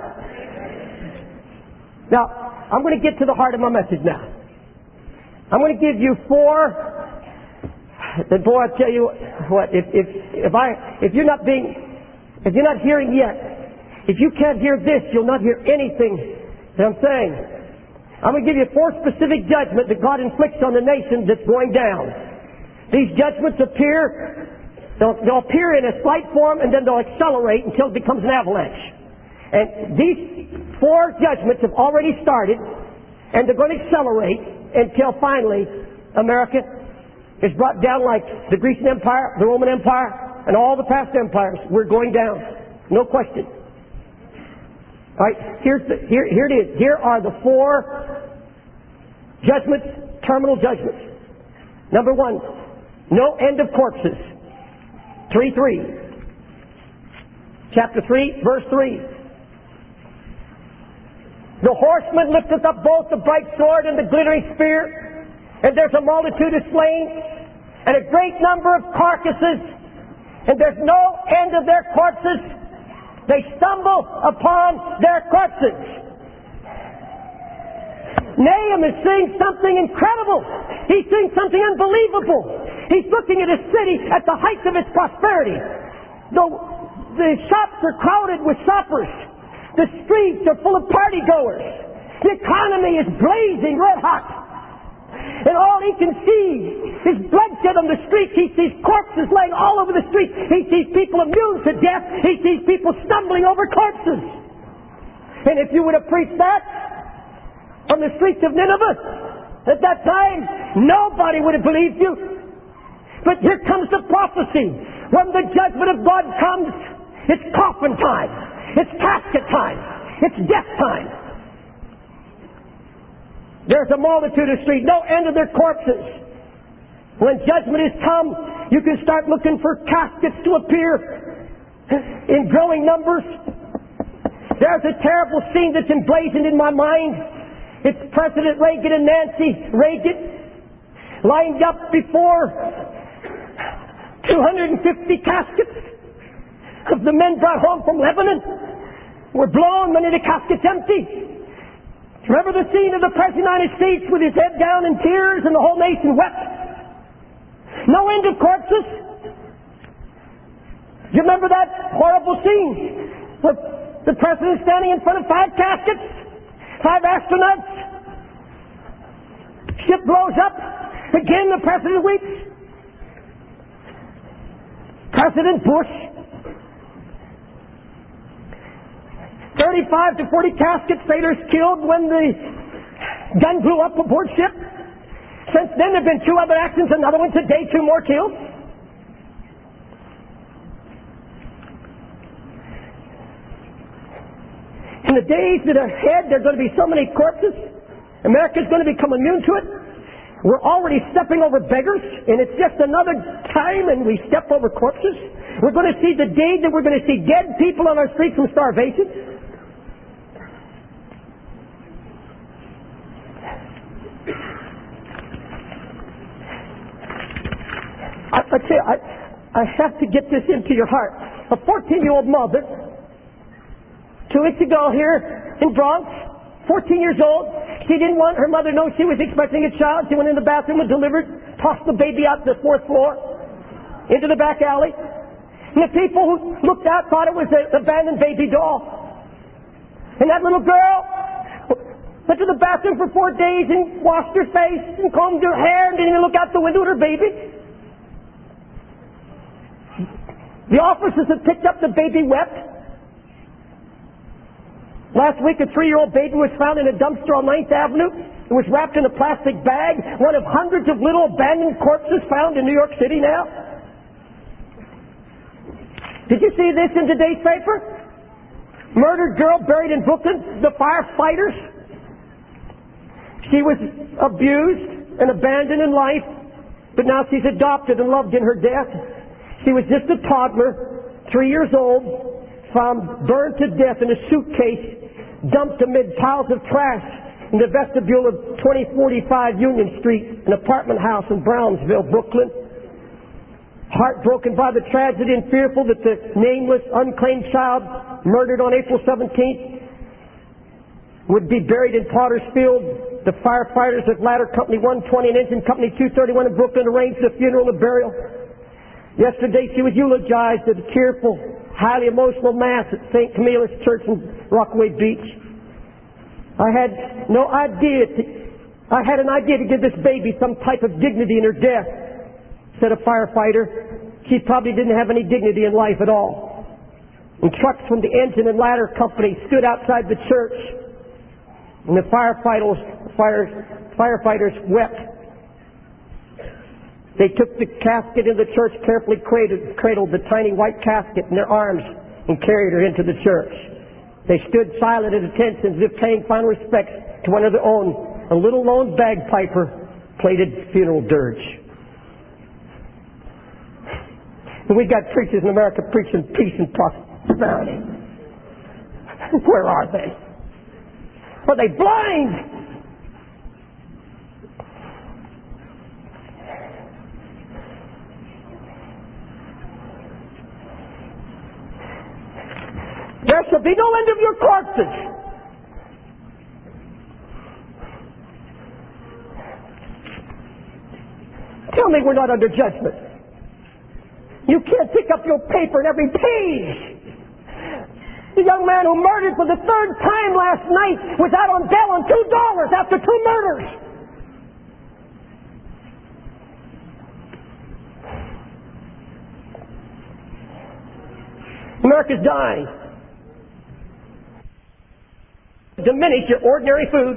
Now, I'm going to get to the heart of my message now. I'm going to give you four. And boy, I tell you what, if, if, if I, if you're not being, if you're not hearing yet, if you can't hear this, you'll not hear anything that I'm saying. I'm going to give you four specific judgments that God inflicts on the nation that's going down. These judgments appear, they'll, they'll appear in a slight form and then they'll accelerate until it becomes an avalanche. And these four judgments have already started and they're going to accelerate until finally America is brought down like the Grecian Empire, the Roman Empire, and all the past empires. We're going down. No question. All right, here's the, here, here it is. Here are the four judgments, terminal judgments. Number one, no end of corpses. three three. Chapter three, verse three. The horseman lifteth up both the bright sword and the glittering spear, and there's a multitude of slain, and a great number of carcasses, and there's no end of their corpses. They stumble upon their corpses. Nahum is seeing something incredible. He's seeing something unbelievable. He's looking at a city at the height of its prosperity. The, the shops are crowded with shoppers. The streets are full of partygoers. The economy is blazing red hot. And all he can see is bloodshed on the streets. He sees corpses laying all over the street. He sees people immune to death. He sees people stumbling over corpses. And if you would have preached that on the streets of Nineveh at that time, nobody would have believed you. But here comes the prophecy. When the judgment of God comes, it's coffin time. It's casket time. It's death time. There's a multitude of streets, no end of their corpses. When judgment is come, you can start looking for caskets to appear in growing numbers. There's a terrible scene that's emblazoned in my mind. It's President Reagan and Nancy Reagan lined up before two hundred fifty caskets of the men brought home from Lebanon. were blown, many of the caskets empty. Remember the scene of the President on his feet with his head down in tears and the whole nation wept? No end of corpses. You remember that horrible scene? The, the President standing in front of five caskets, five astronauts. Ship blows up. Again the President weeps. President Bush. thirty-five to forty casket sailors killed when the gun blew up aboard ship. Since then there have been two other accidents, another one today, two more killed. In the days that are ahead, there are going to be so many corpses. America's going to become immune to it. We're already stepping over beggars, and it's just another time and we step over corpses. We're going to see the day that we're going to see dead people on our streets from starvation. I, I tell you, I, I have to get this into your heart. A fourteen-year-old mother, two weeks ago here in Bronx, fourteen years old, she didn't want her mother to know she was expecting a child. She went in the bathroom and delivered, tossed the baby out the fourth floor, into the back alley. And the people who looked out thought it was an abandoned baby doll. And that little girl went to the bathroom for four days and washed her face and combed her hair and didn't even look out the window at her baby. The officers had picked up the baby wept. Last week a three-year-old baby was found in a dumpster on ninth Avenue. It was wrapped in a plastic bag. One of hundreds of little abandoned corpses found in New York City now. Did you see this in today's paper? Murdered girl buried in Brooklyn, the firefighters. She was abused and abandoned in life, but now she's adopted and loved in her death. She was just a toddler, three years old, found burned to death in a suitcase, dumped amid piles of trash in the vestibule of twenty forty-five Union Street, an apartment house in Brownsville, Brooklyn. Heartbroken by the tragedy and fearful that the nameless, unclaimed child, murdered on April seventeenth, would be buried in Potter's Field. The firefighters at Ladder Company one twenty and Engine Company two thirty-one in Brooklyn arranged the funeral and burial. Yesterday she was eulogized at a tearful, highly emotional mass at Saint Camilla's Church in Rockaway Beach. I had no idea to, I had an idea to give this baby some type of dignity in her death, said a firefighter. She probably didn't have any dignity in life at all. And trucks from the Engine and Ladder Company stood outside the church, and the firefighters, fire, firefighters wept. They took the casket in the church, carefully cradled, cradled the tiny white casket in their arms, and carried her into the church. They stood silent at attention as if paying final respects to one of their own. A little lone bagpiper played a funeral dirge. And we got preachers in America preaching peace and prosperity. Where are they? Are they blind? There shall be no end of your corpses. Tell me we're not under judgment. You can't pick up your paper in every page. The young man who murdered for the third time last night was out on bail on two dollars after two murders. America's dying. Diminish your ordinary food.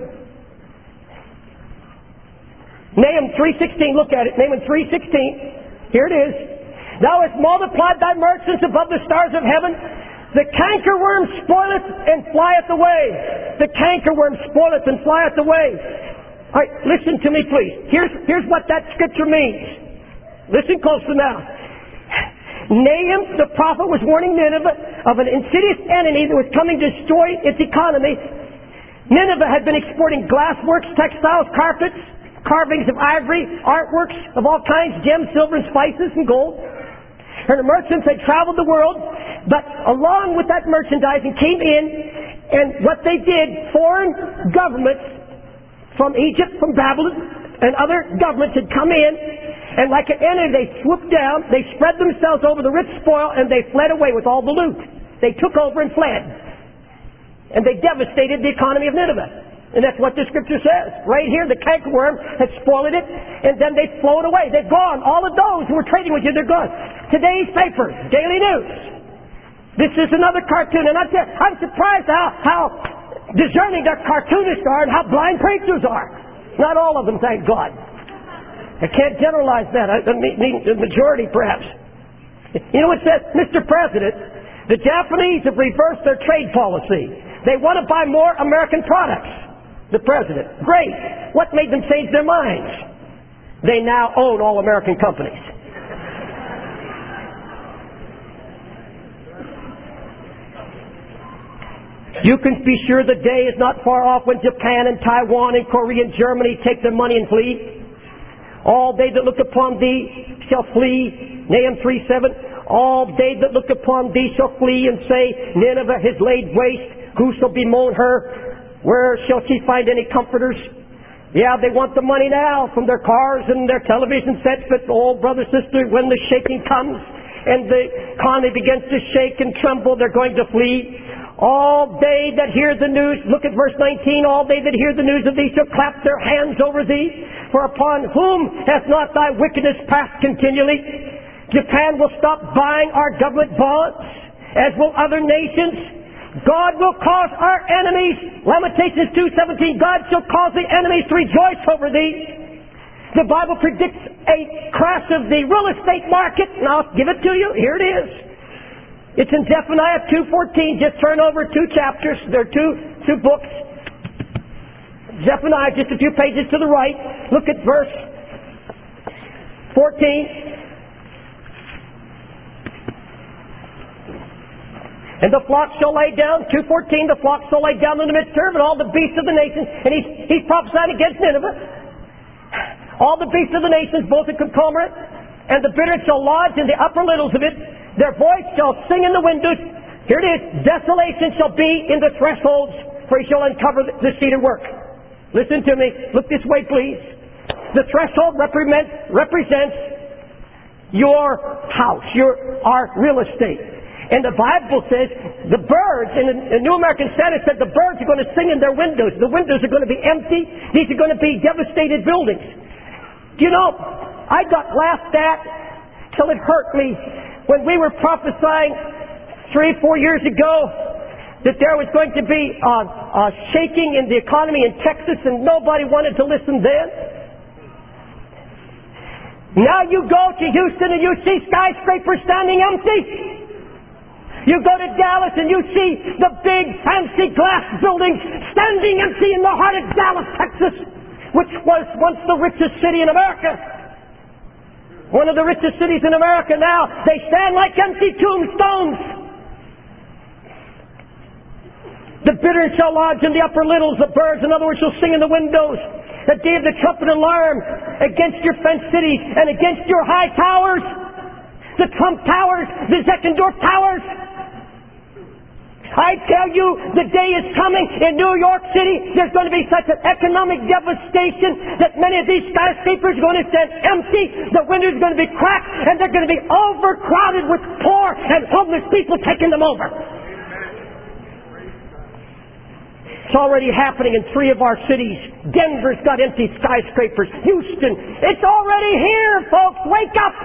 Nahum three sixteen, look at it. Nahum three sixteen. Here it is. Thou hast multiplied thy merchants above the stars of heaven. The cankerworm spoileth and flieth away. The cankerworm spoileth and flieth away. All right, listen to me, please. Here's, here's what that scripture means. Listen closely now. Nahum, the prophet, was warning Nineveh of an insidious enemy that was coming to destroy its economy. Nineveh had been exporting glassworks, textiles, carpets, carvings of ivory, artworks of all kinds, gems, silver, and spices, and gold. And the merchants had traveled the world, But along with that merchandising came in, and what they did, foreign governments from Egypt, from Babylon, and other governments had come in, and like an enemy, they swooped down, they spread themselves over the rich spoil, and they fled away with all the loot. They took over and fled. And they devastated the economy of Nineveh. And that's what the Scripture says. Right here, the cankerworm has spoiled it, and then they've flown away. They've gone. All of those who were trading with you, they're gone. Today's paper, Daily News. This is another cartoon, and I'm, I'm surprised how, how discerning their cartoonists are and how blind preachers are. Not all of them, thank God. I can't generalize that. I mean, the majority, perhaps. You know what it says? Mister President, the Japanese have reversed their trade policy. They want to buy more American products. The President. Great. What made them change their minds? They now own all American companies. You can be sure the day is not far off when Japan and Taiwan and Korea and Germany take their money and flee. All they that look upon thee shall flee. Nahum three seven. All they that look upon thee shall flee and say, Nineveh is laid waste. Who shall bemoan her? Where shall she find any comforters? Yeah, they want the money now from their cars and their television sets, but oh, brother, sister, when the shaking comes and the economy begins to shake and tremble, they're going to flee. All they that hear the news, look at verse nineteen, all they that hear the news of thee shall clap their hands over thee, for upon whom hath not thy wickedness passed continually? Japan will stop buying our government bonds, as will other nations. God will cause our enemies, Lamentations two seventeen, God shall cause the enemies to rejoice over thee. The Bible predicts a crash of the real estate market, and I'll give it to you. Here it is. It's in Zephaniah two fourteen. Just turn over two chapters. There are two, two books. Zephaniah, just a few pages to the right. Look at verse fourteen. And the flock shall lay down, two fourteen, the flock shall lay down in the midst thereof, and all the beasts of the nations, and he's, he's prophesying against Nineveh. All the beasts of the nations, both the conglomerate and the bittern, shall lodge in the upper littles of it. Their voice shall sing in the windows. Here it is, desolation shall be in the thresholds, for he shall uncover the cedar work. Listen to me, look this way please. The threshold represents, represents your house, your, our real estate. And the Bible says the birds, in the New American Standard said the birds are going to sing in their windows. The windows are going to be empty. These are going to be devastated buildings. Do you know, I got laughed at till it hurt me when we were prophesying three, four years ago that there was going to be a, a shaking in the economy in Texas, and nobody wanted to listen then. Now you go to Houston and you see skyscrapers standing empty. You go to Dallas and you see the big fancy glass buildings standing empty in the heart of Dallas, Texas, which was once the richest city in America. One of the richest cities in America now, they stand like empty tombstones. The bittern shall lodge in the upper littles, the birds, in other words, shall sing in the windows. That gave the trumpet alarm against your fenced cities and against your high towers, the Trump towers, the Zeckendorf towers. I tell you, the day is coming in New York City, there's going to be such an economic devastation that many of these skyscrapers are going to stand empty, the windows are going to be cracked, and they're going to be overcrowded with poor and homeless people taking them over. It's already happening in three of our cities. Denver's got empty skyscrapers. Houston, it's already here, folks. Wake up!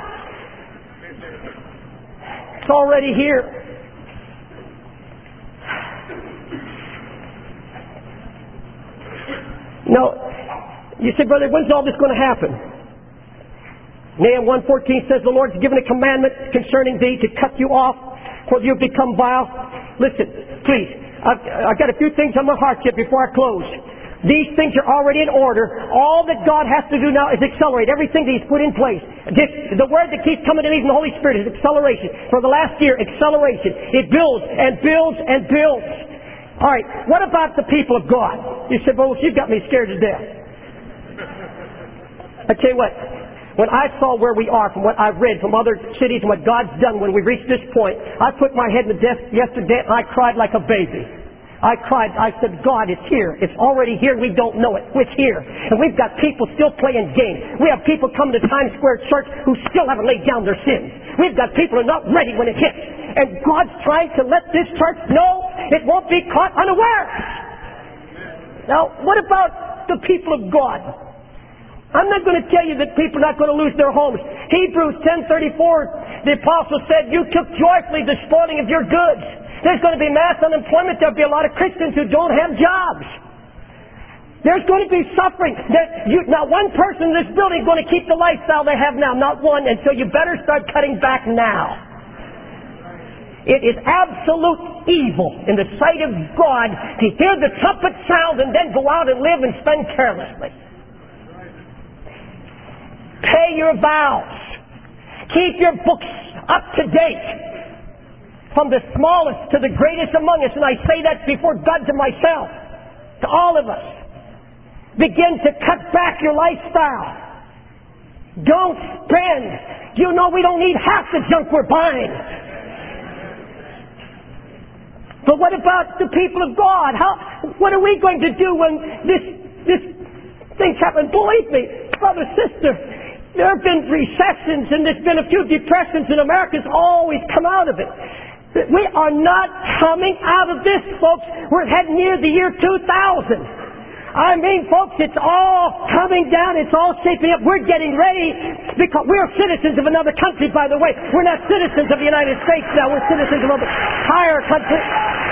It's already here. No, you say, brother, when's all this going to happen? Nahum one fourteen says, the Lord's given a commandment concerning thee to cut you off, for you become vile. Listen, please, I've, I've got a few things on my heart yet before I close. These things are already in order. All that God has to do now is accelerate everything that He's put in place. This, the word that keeps coming to me from the Holy Spirit is acceleration. For the last year, acceleration. It builds and builds and builds. All right, what about the people of God? You said, well, you've got me scared to death. I tell you what, when I saw where we are, from what I've read from other cities and what God's done when we reached this point, I put my head in the desk yesterday and I cried like a baby. I cried. I said, God, it's here. It's already here. We don't know it. It's here. And we've got people still playing games. We have people coming to Times Square Church who still haven't laid down their sins. We've got people who are not ready when it hits. And God's trying to let this church know it won't be caught unawares. Now, what about the people of God? I'm not going to tell you that people are not going to lose their homes. Hebrews ten thirty-four, the apostle said, you took joyfully the spoiling of your goods. There's going to be mass unemployment. There'll be a lot of Christians who don't have jobs. There's going to be suffering. That you, not one person in this building is going to keep the lifestyle they have now. Not one. And so you better start cutting back now. It is absolute evil in the sight of God to hear the trumpet sound and then go out and live and spend carelessly. Pay your vows. Keep your books up to date. From the smallest to the greatest among us. And I say that before God to myself. To all of us. Begin to cut back your lifestyle. Don't spend. Do you know we don't need half the junk we're buying? But what about the people of God? How? What are we going to do when this this thing happens? Believe me, brother, sister, there have been recessions and there's been a few depressions, and America's always come out of it. We are not coming out of this, folks. We're heading near the year two thousand. I mean, folks, it's all coming down. It's all shaping up. We're getting ready because we're citizens of another country, by the way. We're not citizens of the United States now. We're citizens of a higher country.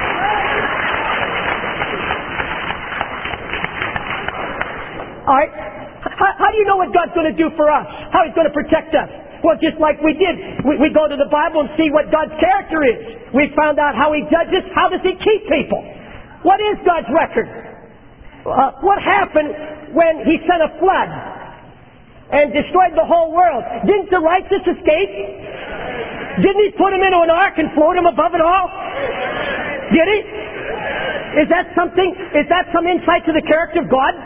All right. How, how do you know what God's going to do for us? How He's going to protect us? Well, just like we did. We, we go to the Bible and see what God's character is. We found out how He judges. How does He keep people? What is God's record? Uh, what happened when He sent a flood and destroyed the whole world? Didn't the righteous escape? Didn't He put them into an ark and float them above it all? Did He? Is that something? Is that some insight to the character of God?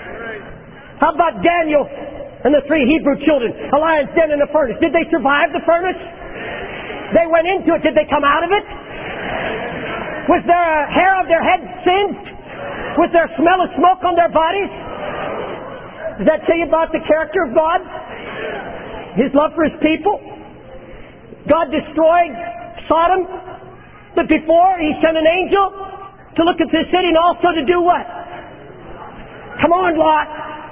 How about Daniel and the three Hebrew children? A lion's den in the furnace. Did they survive the furnace? They went into it. Did they come out of it? Was there a hair of their head singed? Was there a smell of smoke on their bodies? Does that tell you about the character of God? His love for His people? God destroyed Sodom, but before He sent an angel to look at this city and also to do what? Come on, Lot.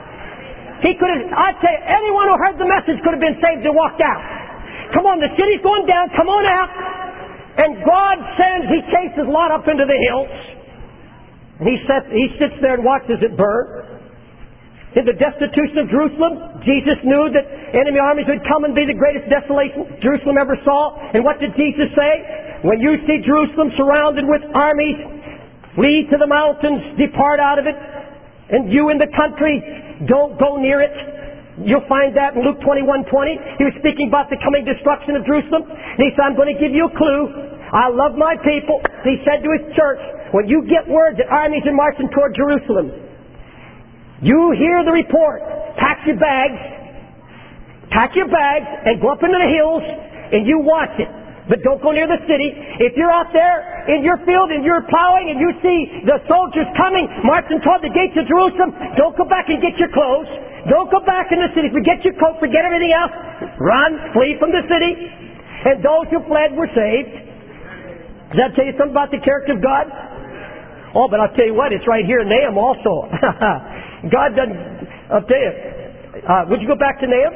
He could have, I tell you, anyone who heard the message could have been saved and walked out. Come on, the city's going down, come on out. And God sends, He chases Lot up into the hills. He, set, he sits there and watches it burn. In the destitution of Jerusalem, Jesus knew that enemy armies would come and be the greatest desolation Jerusalem ever saw. And what did Jesus say? When you see Jerusalem surrounded with armies, flee to the mountains, depart out of it. And you in the country, don't go near it. You'll find that in Luke twenty-one twenty. He was speaking about the coming destruction of Jerusalem. And He said, I'm going to give you a clue. I love my people. He said to His church, when you get word that armies are marching toward Jerusalem, you hear the report. Pack your bags. Pack your bags and go up into the hills and you watch it. But don't go near the city. If you're out there in your field and you're plowing and you see the soldiers coming, marching toward the gates of Jerusalem, don't go back and get your clothes. Don't go back in the city. Forget your coat. Forget everything else. Run. Flee from the city. And those who fled were saved. Does that tell you something about the character of God? Oh, but I'll tell you what, it's right here in Nahum also. God doesn't, I'll tell you. Uh, would you go back to Nahum?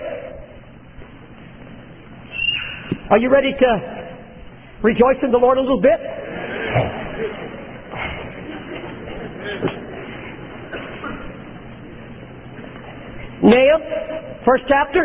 Are you ready to rejoice in the Lord a little bit? Nahum, first chapter.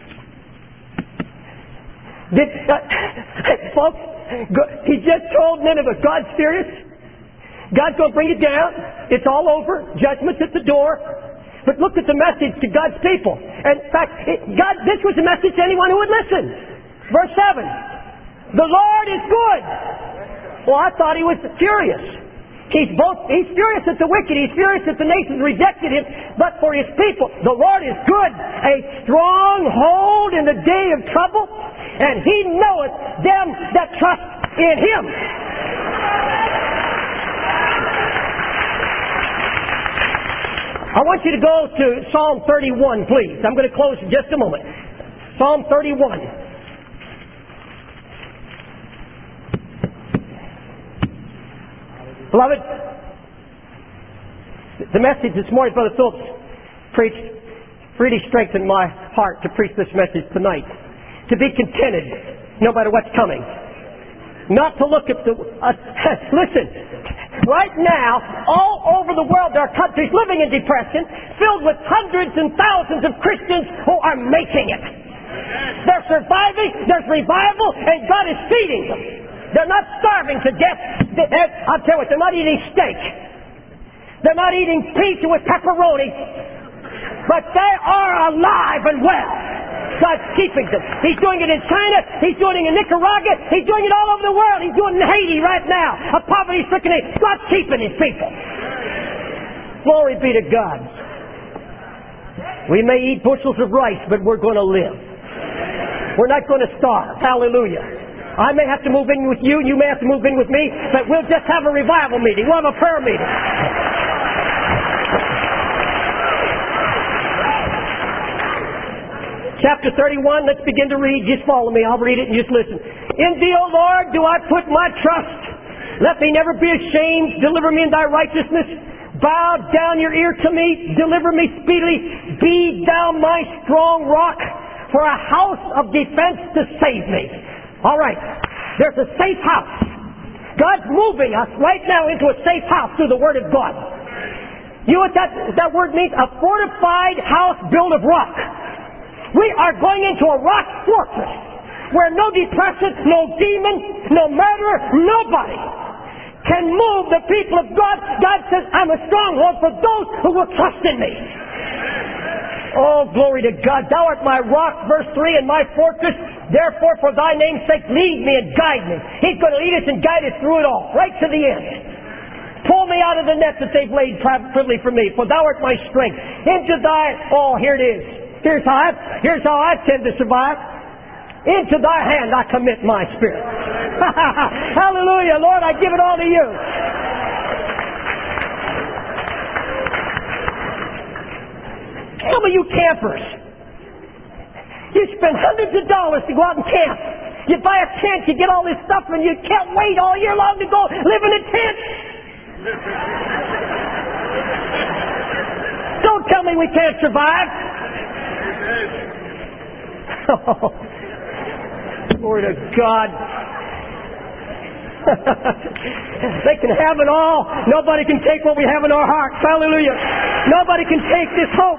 Did, uh, folks, he just told Nineveh, God's serious. God's going to bring it down. It's all over. Judgment's at the door. But look at the message to God's people. And in fact, it, God, this was a message to anyone who would listen. Verse seven. The Lord is good. Well, I thought He was furious. He's both, he's furious at the wicked, he's furious that the nations rejected him, but for his people, the Lord is good, a stronghold in the day of trouble, and he knoweth them that trust in him. I want you to go to Psalm thirty-one, please. I'm going to close in just a moment. Psalm thirty-one. Beloved, the message this morning, Brother Phillips preached, really strengthened my heart to preach this message tonight. To be contented, no matter what's coming. Not to look at the... Uh, listen, right now, all over the world, there are countries living in depression, filled with hundreds and thousands of Christians who are making it. They're surviving, there's revival, and God is feeding them. They're not starving to death. I'll tell you what, they're not eating steak. They're not eating pizza with pepperoni. But they are alive and well. God's keeping them. He's doing it in China. He's doing it in Nicaragua. He's doing it all over the world. He's doing it in Haiti right now. A poverty-stricken Haiti. God's keeping his people. Glory be to God. We may eat bushels of rice, but we're going to live. We're not going to starve. Hallelujah. I may have to move in with you, and you may have to move in with me, but we'll just have a revival meeting. We'll have a prayer meeting. Chapter thirty-one, let's begin to read. Just follow me. I'll read it and just listen. In thee, O Lord, do I put my trust. Let me never be ashamed. Deliver me in thy righteousness. Bow down your ear to me. Deliver me speedily. Be thou my strong rock, for a house of defense to save me. All right. There's a safe house. God's moving us right now into a safe house through the Word of God. You know what that, that word means? A fortified house built of rock. We are going into a rock fortress where no depression, no demon, no murderer, nobody can move the people of God. God says, I'm a stronghold for those who will trust in me. Oh, glory to God. Thou art my rock, verse three, and my fortress. Therefore, for thy name's sake, lead me and guide me. He's going to lead us and guide us through it all, right to the end. Pull me out of the net that they've laid privily for me, for thou art my strength. Into thy... Oh, here it is. Here's how I, here's how I tend to survive. Into thy hand I commit my spirit. Hallelujah, Lord, I give it all to you. Some of you campers, you spend hundreds of dollars to go out and camp. You buy a tent, you get all this stuff, and you can't wait all year long to go live in a tent. Don't tell me we can't survive. Oh, glory to God. They can have it all. Nobody can take what we have in our hearts. Hallelujah. Nobody can take this hope.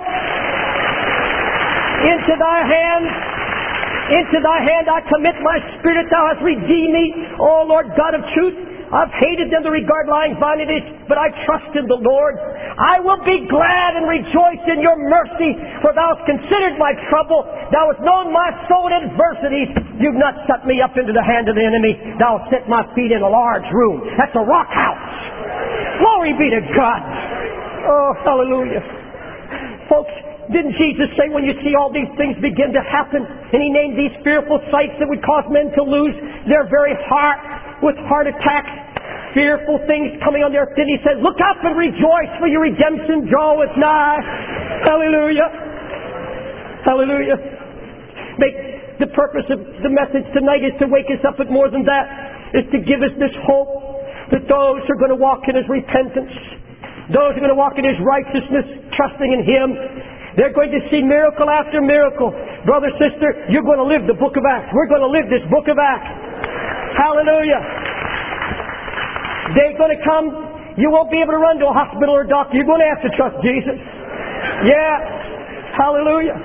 Into thy hand, into thy hand I commit my spirit. Thou hast redeemed me. O Lord God of truth, I've hated them that regard lying vanities, but I trust in the Lord. I will be glad and rejoice in your mercy, for thou hast considered my trouble. Thou hast known my soul in adversities. You've not set me up into the hand of the enemy. Thou hast set my feet in a large room. That's a rock house. Glory be to God. Oh, hallelujah. Folks, didn't Jesus say when you see all these things begin to happen, and he named these fearful sights that would cause men to lose their very heart with heart attacks, fearful things coming on the earth. Then he said, look up and rejoice, for your redemption draweth nigh. Hallelujah. Hallelujah. Make the purpose of the message tonight is to wake us up, but more than that, is to give us this hope that those who are going to walk in his repentance, those who are going to walk in his righteousness, trusting in him, they're going to see miracle after miracle. Brother, sister, you're going to live the book of Acts. We're going to live this book of Acts. Hallelujah. They're going to come. You won't be able to run to a hospital or a doctor. You're going to have to trust Jesus. Yeah. Hallelujah.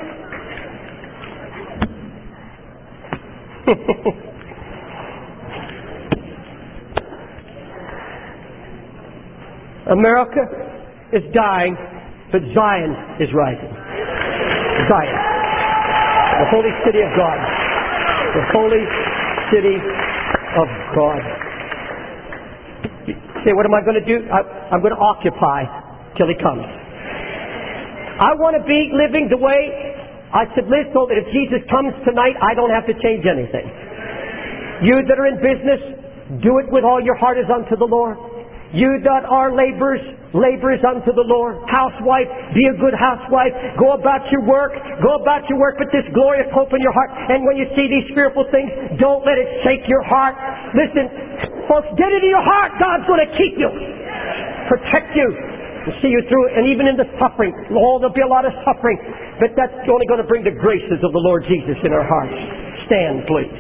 America is dying, but Zion is rising. Zion. The holy city of God. The holy city of God. Say, what am I going to do? I, I'm going to occupy till He comes. I want to be living the way I should live, so that if Jesus comes tonight, I don't have to change anything. You that are in business, do it with all your heart as unto the Lord. You that are laborers, laborers unto the Lord. Housewife, be a good housewife. Go about your work. Go about your work with this glorious hope in your heart. And when you see these fearful things, don't let it shake your heart. Listen, folks, get it in your heart. God's going to keep you, protect you, and see you through it. And even in the suffering, oh, there'll be a lot of suffering, but that's only going to bring the graces of the Lord Jesus in our hearts. Stand, please.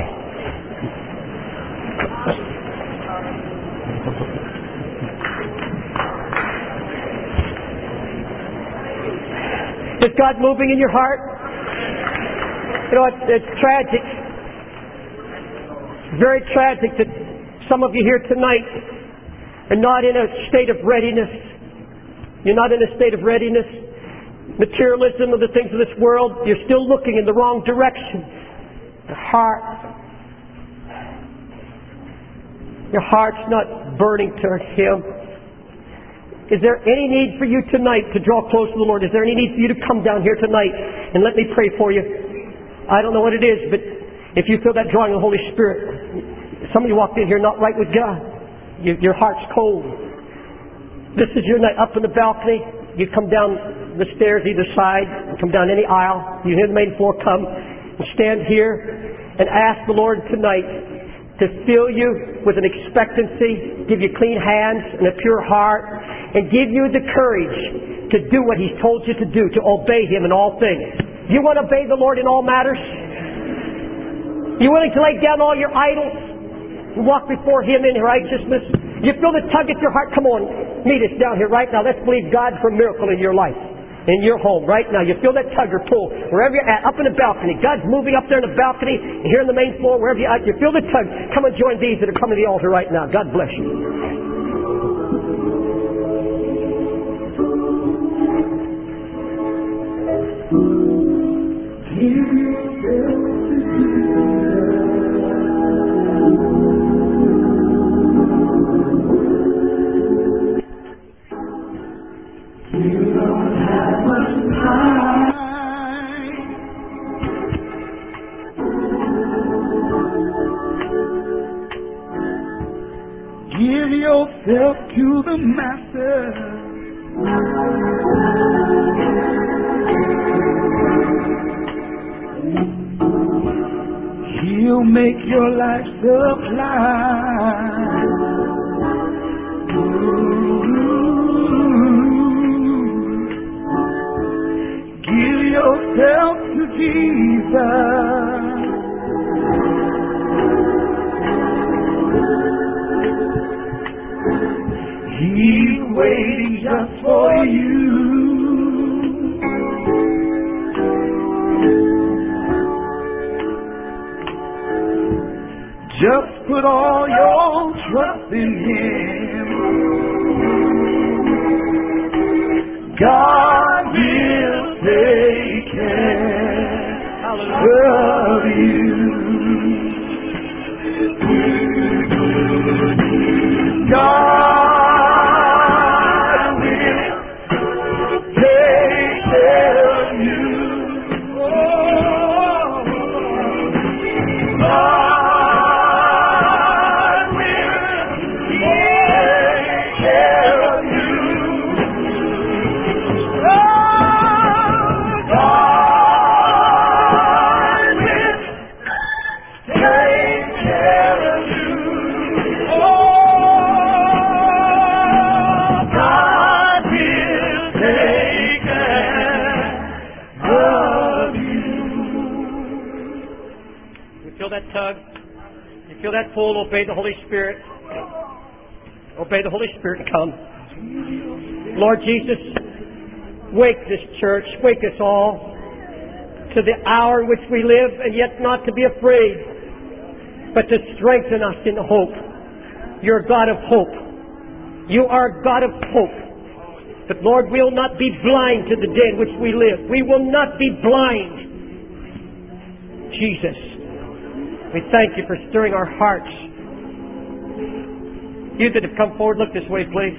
Is God moving in your heart? You know, it's, it's tragic. It's very tragic that some of you here tonight are not in a state of readiness. You're not in a state of readiness. Materialism of the things of this world, you're still looking in the wrong direction. Your heart, your heart's not burning to Him. Is there any need for you tonight to draw close to the Lord? Is there any need for you to come down here tonight and let me pray for you? I don't know what it is, but if you feel that drawing of the Holy Spirit, some of you walked in here not right with God. You, your heart's cold. This is your night. Up in the balcony, you come down the stairs either side, come down any aisle, you hear the main floor, come and stand here and ask the Lord tonight to fill you with an expectancy, give you clean hands and a pure heart, and give you the courage to do what He's told you to do, to obey Him in all things. You want to obey the Lord in all matters? You willing to lay down all your idols and walk before Him in righteousness? You feel the tug at your heart? Come on, meet us down here right now. Let's believe God for a miracle in your life, in your home right now. You feel that tug or pull wherever you're at, up in the balcony. God's moving up there in the balcony, and here in the main floor, wherever you're at. You feel the tug. Come and join these that are coming to the altar right now. God bless you. Give yourself to the Master. He'll make your life supply. Give yourself to Jesus. He's waiting just for you. Just put all your trust in Him. God will take care of you. God feel that pull, obey the Holy Spirit. Obey the Holy Spirit and come. Lord Jesus, wake this church, wake us all to the hour in which we live, and yet not to be afraid, but to strengthen us in hope. You're a God of hope. You are a God of hope. But Lord, we'll not be blind to the day in which we live. We will not be blind. Jesus, we thank You for stirring our hearts. You that have come forward, look this way, please.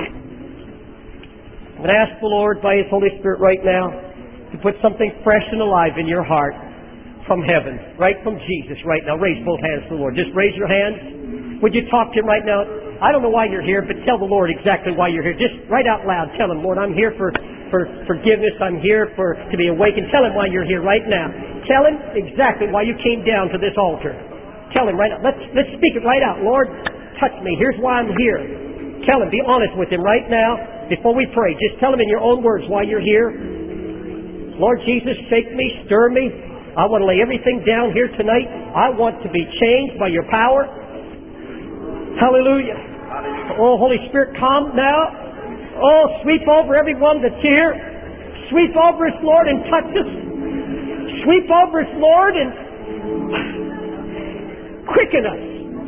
I'm going to ask the Lord by His Holy Spirit right now to put something fresh and alive in your heart from heaven, right from Jesus right now. Raise both hands to the Lord. Just raise your hands. Would you talk to Him right now? I don't know why you're here, but tell the Lord exactly why you're here. Just right out loud. Tell Him, Lord, I'm here for, for forgiveness. I'm here for to be awakened. Tell Him why you're here right now. Tell Him exactly why you came down to this altar. Tell Him right now. Let's, let's speak it right out. Lord, touch me. Here's why I'm here. Tell Him. Be honest with Him right now before we pray. Just tell Him in your own words why you're here. Lord Jesus, shake me, stir me. I want to lay everything down here tonight. I want to be changed by your power. Hallelujah. Oh, Holy Spirit, come now. Oh, sweep over everyone that's here. Sweep over us, Lord, and touch us. Sweep over us, Lord, and quicken us.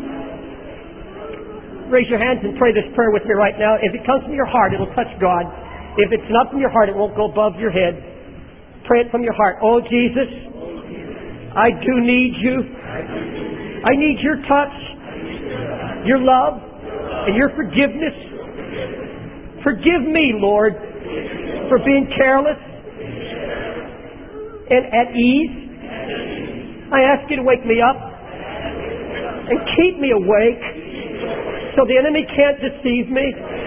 Raise your hands and pray this prayer with me right now. If it comes from your heart, it'll touch God. If it's not from your heart, it won't go above your head. Pray it from your heart. Oh, Jesus, I do need you. I need your touch, your love, and your forgiveness. Forgive me, Lord, for being careless and at ease. I ask you to wake me up and keep me awake so the enemy can't deceive me.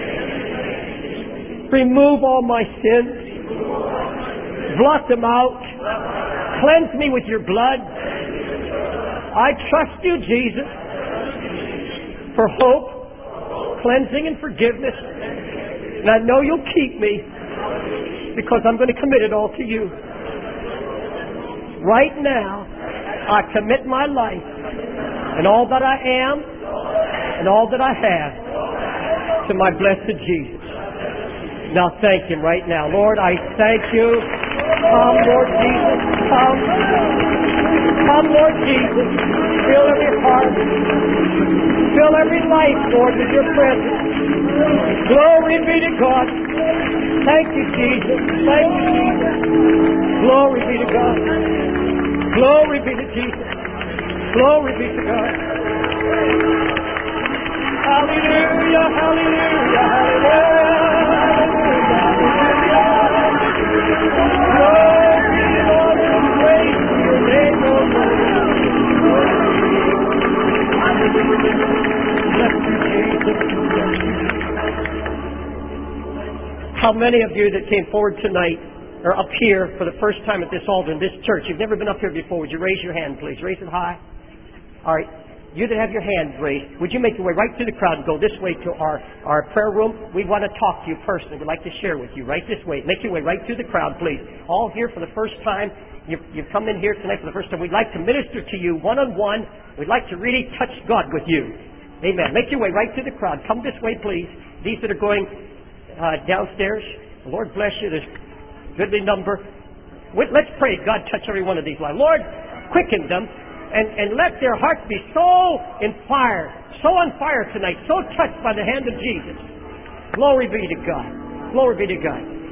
Remove all my sins. Blot them out. Cleanse me with your blood. I trust you, Jesus, for hope, cleansing, and forgiveness. And I know you'll keep me because I'm going to commit it all to you. Right now, I commit my life and all that I am and all that I have to my blessed Jesus. Now thank Him right now. Lord, I thank you. Come, Lord Jesus. Come. Come, Lord Jesus. Fill every heart. Fill every life, Lord, with your presence. Glory be to God. Thank you, Jesus. Thank you, Jesus. Glory be to God. Glory be to Jesus. Glory be to God. Hallelujah, hallelujah, hallelujah. Glory, Lord, and praise to your name, O Lord. Bless you, Jesus. How many of you that came forward tonight are up here for the first time at this altar in this church? You've never been up here before. Would you raise your hand, please? Raise it high. All right. You that have your hand raised, would you make your way right through the crowd and go this way to our, our prayer room? We want to talk to you personally. We'd like to share with you right this way. Make your way right through the crowd, please. All here for the first time. You've, you've come in here tonight for the first time. We'd like to minister to you one-on-one. We'd like to really touch God with you. Amen. Make your way right through the crowd. Come this way, please. These that are going uh, downstairs, the Lord bless you. There's a goodly number. Let's pray God touch every one of these lives. Lord, quicken them. And, and let their hearts be so in fire, so on fire tonight, so touched by the hand of Jesus. Glory be to God. Glory be to God.